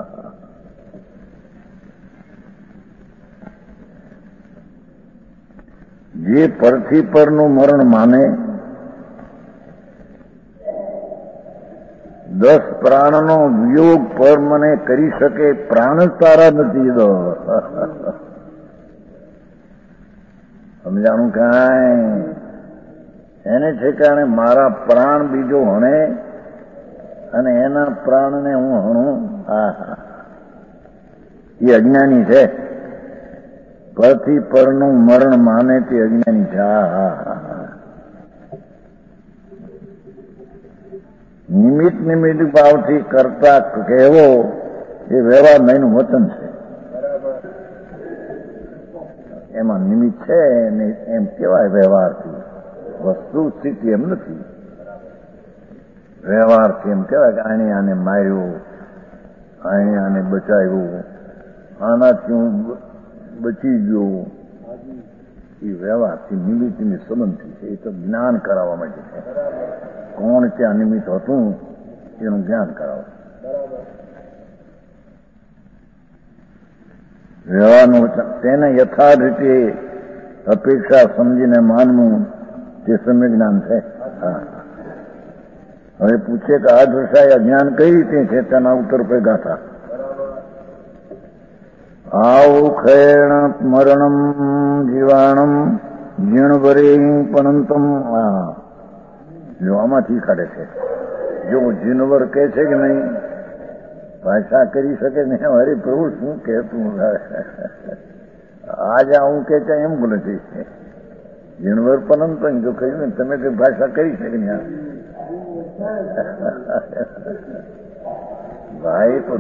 જે પરથી પરનું મરણ માને, 10 પ્રાણનો વિયોગ પર મને કરી શકે, પ્રાણ જ તારા નથી. સમજાણું કાંઈ. એને ઠેકાણે મારા પ્રાણ બીજો હણે અને એના પ્રાણને હું હણું. એ અજ્ઞાની છે. પરથી પરનું મરણ માને તે અજ્ઞાની છે. નિમિત્ત નિમિત્ત ભાવથી કરતા કહેવો એ વ્યવહાર નહીંનું વચન છે. એમાં નિમિત્ત છે ને એમ કેવાય વ્યવહારથી. વસ્તુ સ્થિતિ એમ નથી. વ્યવહારથી એમ કહેવાય કે આને આને માર્યું, આને આને બચાવ્યું, આનાથી હું બચી ગયો. એ વ્યવહારથી નિમિત્તની સંબંધી છે. એ તો જ્ઞાન કરાવવા માટે છે. કોણ ત્યાં નિમિત્ત હતું એનું જ્ઞાન કરાવો. વ્યવહારનું તેને યથાર્થ રીતે અપેક્ષા સમજીને માનવું તે સમ્યક જ્ઞાન છે. હવે પૂછે કે આ દશાએ જ્ઞાન કઈ રીતે છે, તેના ઉત્તર પે ગાથા. આવું ખેણ મરણમ જીવાણમ જીણવરે પનંતમ. જો આમાંથી કાઢે છે. જો જીનવર કહે છે કે નહીં, ભાષા કરી શકે નહીં. હરે પ્રભુ શું કહેતું આજ હું કે છે એમ બોલે છે. જીણવર પનંતમ જો કહ્યું ને તમે કઈ ભાષા કરી શકે નહીં. ભાઈ તો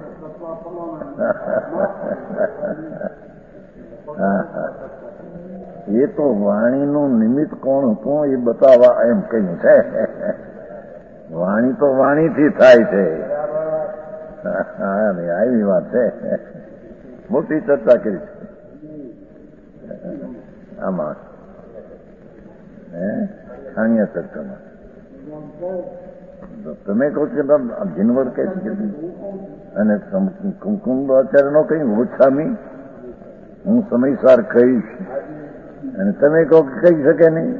એ તો વાણીનું નિમિત્ત કોણ હતું એ બતાવવા એમ કહ્યું છે. વાણી તો વાણીથી થાય છે. આવી વાત છે. મોટી ચર્ચા કરી છે આમાં, ખાણીયા ચર્ચામાં. તમે કહો છો જીનવર કહે છે અને કુંકુમાચાર્ય નો કઈ ઓછામી હું સમયસર કહીશ અને તમે કહો કે કહી શકે નહીં.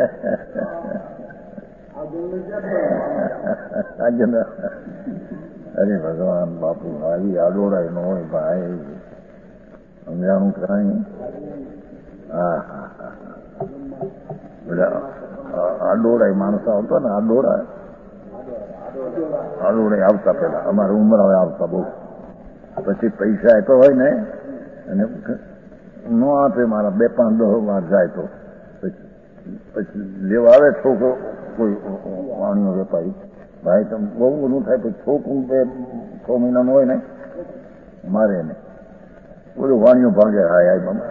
અરે ભગવાન બાપુ આવી આડોડાય ન હોય ભાઈ, સમજાણું કરાય. હા હા હા, બધા આડોડાય માણસ આવતો ને, આડોડાય આવતા પેલા અમારે ઉમરાવે આવતા બહુ, પછી પૈસા આપ્યો હોય ને અને ન આપે મારા 2-5-10 વાર જાય તો પછી લેવા આવે છોકરો કોઈ વાણીઓ વેપારી, ભાઈ તમે બહુ બધું થાય પછી છોકરું 6 મહિનાનું હોય ને મારે ને બધું વાણીઓ ભાગે. હાય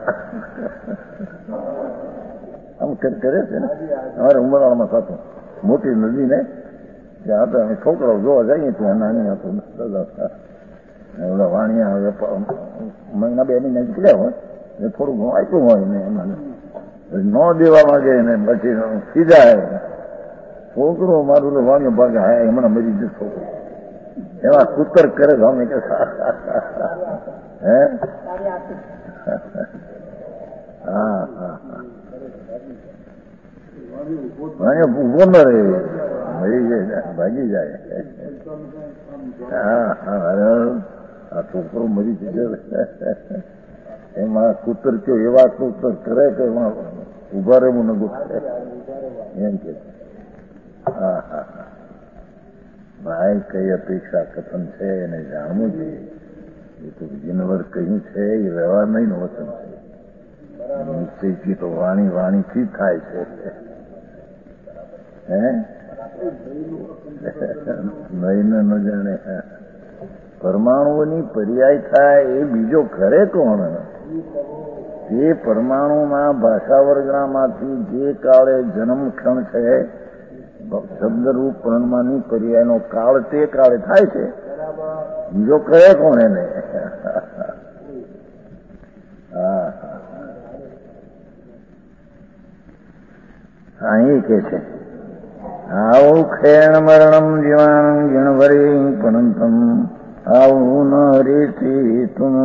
આમ કરે છે ને. અમારે ઉમરાળામાં થતું મોટી નદી ને ત્યાં હતા અમે છોકરાઓ જોવા જઈએ ત્યાં નાની હતું ઓલા વાણિયા મહિના 2 મહિના નીકળ્યા હોય એ થોડું ઘણું આપ્યું હોય ને એમાં ન દેવા માંગે ને પછી સીધા છોકરો મારું વાણિયો ભાગે. હા હમણાં મરી ગયું છોકરો, એવા કુતર કરે છે અમે કે હે. હા હા હા, ઉભો ન રહે, મરી જાય, ભાગી જાય. હા હા, આ છોકરો મરી જશે એમાં કૂતર કયો એવા કૂતર કરે કે એમાં ઉભા રહેવું ન ગોઠવે એમ કે. હા હા હા, ભાઈ કઈ અપેક્ષા કથન છે એને જાણવું જોઈએ. એ તો જીનવર કહ્યું છે એ વ્યવહાર નહીં નો વચન છે. નિશ્ચયથી તો વાણીથી થાય છે. હે નહીં ન જાણે. પરમાણુઓની પર્યાય થાય એ બીજો ખરે કોણ? તે પરમાણુમાં ભાષા વર્ગણામાંથી જે કાળે જન્મક્ષણ છે શબ્દરૂપ પરમાણુની પર્યાયનો કાળ તે કાળે થાય છે. બીજો કહે કોણ એને? હા અહીં કે છે આવું ખેણ મરણમ જીવાણમ જીણભરી પનંતમ આવું ન હરીથી તુમ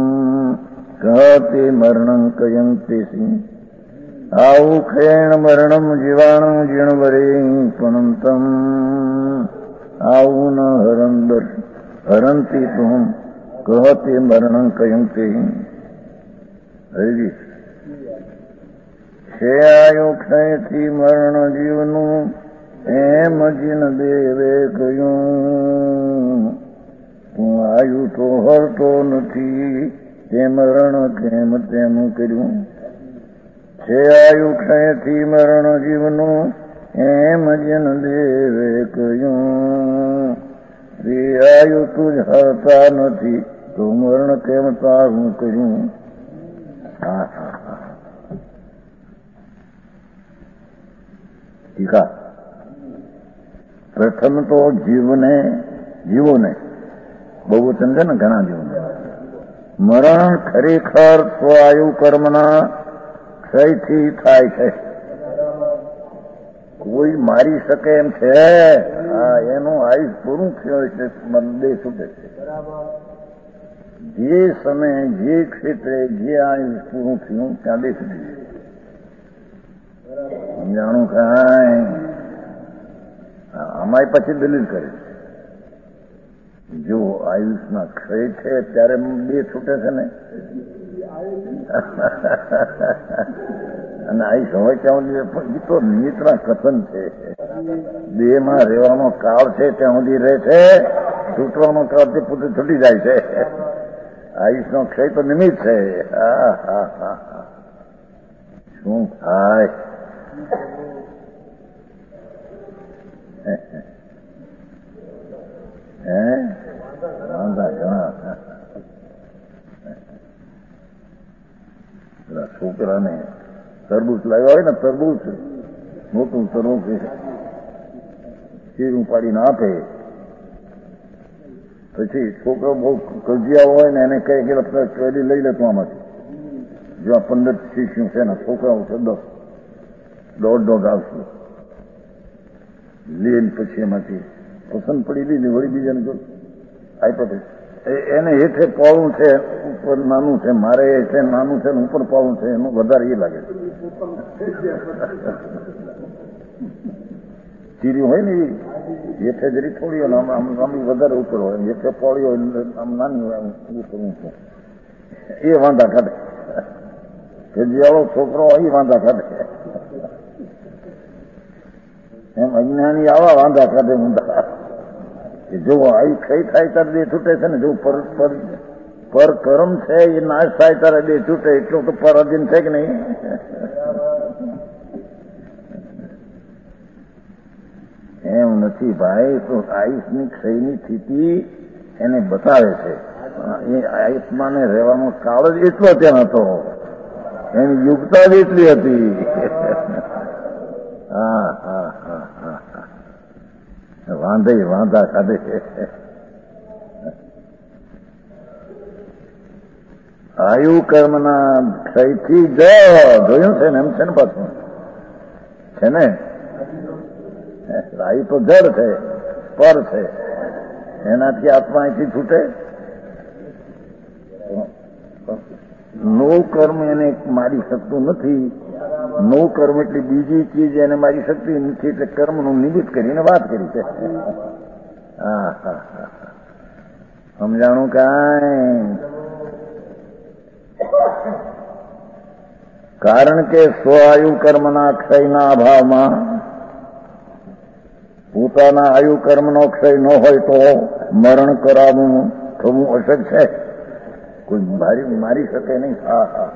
કહતે મરણં કયં તેસી. આવું ખેણ મરણમ જીવાણમ જીણભરી પનંતમ આવું ન હરંતી તુમ કહતે મરણં કયં તેસી. હરી છે આયુ ક્ષયથી મરણ જીવનું એમ જીન દેવે કહ્યું. તું આયુ તો હરતો નથી તે મરણ કેમ તેમ કર્યું. છે આયુ ક્ષયથી મરણ જીવનું એમ જીન દેવે કહ્યું. તે આયુ તું જ હરતા નથી તો મરણ કેમ તારું કર્યું. હા હા હા. ટીકા. પ્રથમ તો જીવોને બહુવચન છે ને ઘણા જીવોને મરણ ખરેખર સ્વાયુ કર્મના ક્ષયથી થાય છે. કોઈ મારી શકે એમ છે? હા, એનું આયુષ પૂરું થયું છે, દેહ છૂટે છે. જે સમયે જે ક્ષેત્રે જે આયુષ પૂરું થયું ત્યાં દેહ છૂટી છે. સમજાણું કાંઈ? અમારી પછી દલીલ કરે છે જો આયુષના ક્ષય છે ત્યારે દેહ છૂટે છે ને. અને આયુષ હોય ત્યાં સુધી એ તો નિમિત્તના કથન છે. દેહમાં રહેવાનો કાળ છે ત્યાં સુધી રહે છે, છૂટવાનો કાળ તે પોતે છૂટી જાય છે. આયુષનો ક્ષય તો નિમિત્ત છે. હા હા હા હા, શું થાય? વાંધા ઘણા. છોકરાને તરબૂચ લાવ્યા હોય ને, તરબૂચ મોટું તરબૂચ શીરું પાડીને આપે, પછી છોકરો બહુ કજિયા હોય ને એને કહે કે કેરી લઈ લેતો આમાંથી. જો આ 15 શીશું છે ને, છોકરાઓ છે 10, દોઢ આવશે. લે પછી એમાંથી પસંદ પડી લીધી, વળી બીજાને જો આપ્યો. એને હેઠે પાળું છે, ઉપર નાનું છે, મારે હેઠે નાનું છે ને ઉપર પાળું છે, એનું વધારે એ લાગે છે. ચીરી હોય ને હેઠે જરી થોડી હોય, આમ વધારે ઉપર હોય, હેઠે પાળી હોય આમ નાની હોય, ઉપર ઊંચું. એ વાંધા કાઢે. કજિયાળો છોકરો એ વાંધા કાઢે. એમ અજ્ઞાની આવા વાંધા કાઢે ઊંધા. જો આવી ક્ષય થાય ત્યારે દે છૂટે છે ને, જો પર કર્મ છે એ નાશ થાય ત્યારે દે છૂટે, એટલું તો પર અધીન છે કે નહીં? એમ નથી ભાઈ. તો આયુષની ક્ષયની સ્થિતિ એને બતાવે છે. એ આયુષ્માને રહેવાનો કાળ જ એટલો ત્યાં હતો, એની યુગતા જ એટલી હતી. હા હા હા હા, વાંધા કાઢે. આયુ કર્મના ક્ષયથી જ જોયું છે ને, એમ છે ને પાછું છે ને. આયુ તો જડ છે, પર છે, એનાથી આત્મા અહીંથી છૂટે. નો કર્મ એને મારી શકતું નથી. નો કર્મ એટલે બીજી ચીજ એને મારી શકતી નથી, એટલે કર્મનું નિમિત્ત કરીને વાત કરી છે. હા હા હા, સમજાણું કાંઈ? કારણ કે સ્વઆયુ કર્મના ક્ષયના અભાવમાં પોતાના આયુ કર્મનો ક્ષય ન હોય તો મરણ કરાવવું થવું અશક્ય છે. કોઈ મારી શકે નહીં. હા હા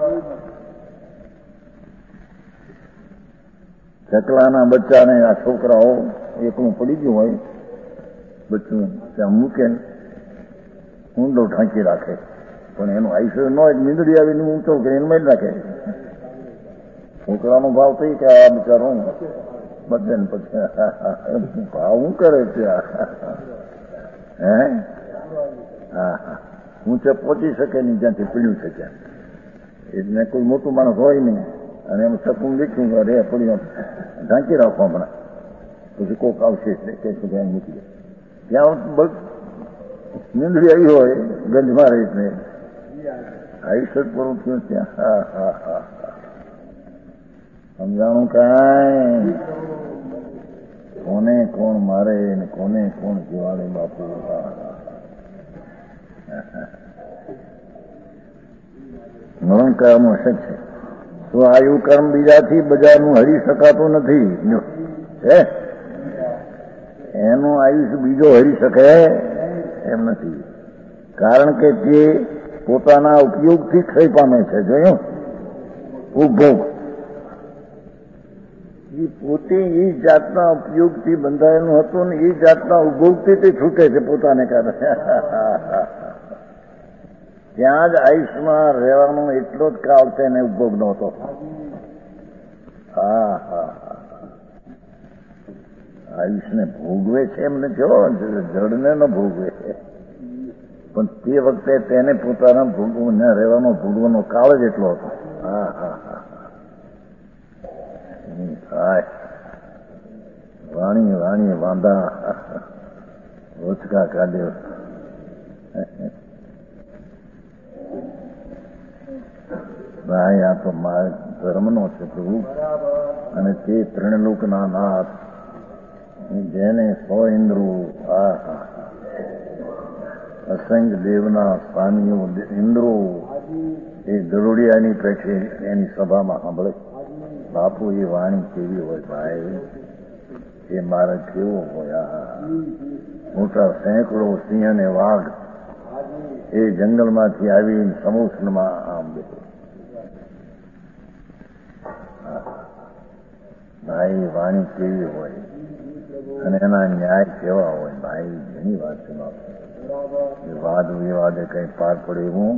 હા, ચકલાના બચ્ચાને આ છોકરાઓ એકલું પડી ગયું હોય, બચ્ચું ત્યાં મૂકે ઊંડો ઢાંકી રાખે, પણ એનું આયુષ્ય ન હોય, મીંદડી આવીને ઊંચો કરીને એને મારી નાખે. છોકરાનો ભાવ થઈ કે આ બિચારો બધે ને પછી ભાવ શું કરે છે? હે હા હા, ઊંચે પહોંચી શકે નહીં જ્યાંથી પીડ્યું છે ત્યાં. એટલે કોઈ મોટું માણસ હોય નહીં, અને એમ સપનું લીખ્યું રે પડી ઢાંકી રાખો હમણાં, પછી કોક આવશે એટલે કે ત્યાં મૂકી જાય. ત્યાં નીંદડી આવી હોય ગંજ મારે એટલે આયુષ્ય પૂરું થયું ત્યાં. હા હા હા હા, સમજાણું કાંઈ? કોને કોણ મારે ને કોને કોણ જીવાડે બાપુ. મરણ કર્મનું અશક્ય છે. તો આયુ કર્મ બીજાથી બજારનું હરી શકાતું નથી. એનું આયુષ્ય બીજો હરી શકે એમ નથી, કારણ કે તે પોતાના ઉપયોગથી ક્ષય પામે છે. જોયું? ઉપભોગ એ પોતે એ જાતના ઉપયોગથી બંધાયેલું હતું ને એ જાતના ઉપભોગથી તે છૂટે છે પોતાને કારણે. ત્યાં જ આયુષ્યમાં રહેવાનો એટલો જ કાળ છે ને ઉપભોગ નહોતો. હા હા હા, આયુષ્યને ભોગવે છે એમ નથી, જડને ન ભોગવે, પણ તે વખતે તેને પોતાના ભોગવું ન રહેવાનો ભોગવાનો કાળ જ એટલો હતો. હા હા હા, થાય વાણી વાંધા ઓછકા કાઢ્યો. ભાઈ આ તો મારા ધર્મનો છે પ્રભુ, અને તે ત્રણલોકના નાથ, જેને 100 ઇન્દ્રો, અસંખ્ય દેવના સ્વામીઓ ઇન્દ્રો એ ગરુડિયાની પેઠે એની સભામાં સાંભળે. બાપુ એ વાણી કેવી હોય ભાઈ, એ મારે કેવો હોય. મોટા સેંકડો સિંહ અને વાઘ એ જંગલમાંથી આવી સમુદ્રમાં આમ બેઠો. ભાઈ વાણી કેવી હોય અને એના ન્યાય કેવા હોય ભાઈ, ઘણી વાત છે. વાદ વિવાદે કઈ પાર પડે એવું.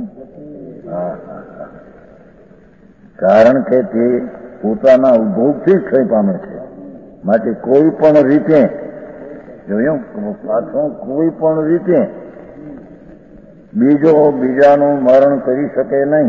કારણ કે તે પોતાના ઉદ્ભોગથી જ ક્ષય પામે છે. માટે કોઈ પણ રીતે જોયું પાછો કોઈ પણ રીતે બીજાનું મરણ કરી શકે નહીં.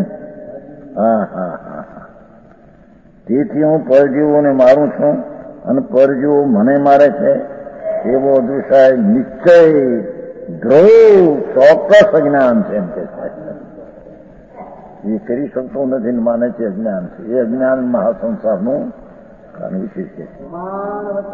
તેથી હું પરજીવોને મારું છું અને પરજીવો મને મારે છે એવો દુષાય નિશ્ચય ધ્રુવ ચોક્કસ અજ્ઞાન છે એમ કે છે. એ કરી શકતો નથી માને છે અજ્ઞાન છે. એ અજ્ઞાન મહાસંસારનું કારણ વિશેષ છે.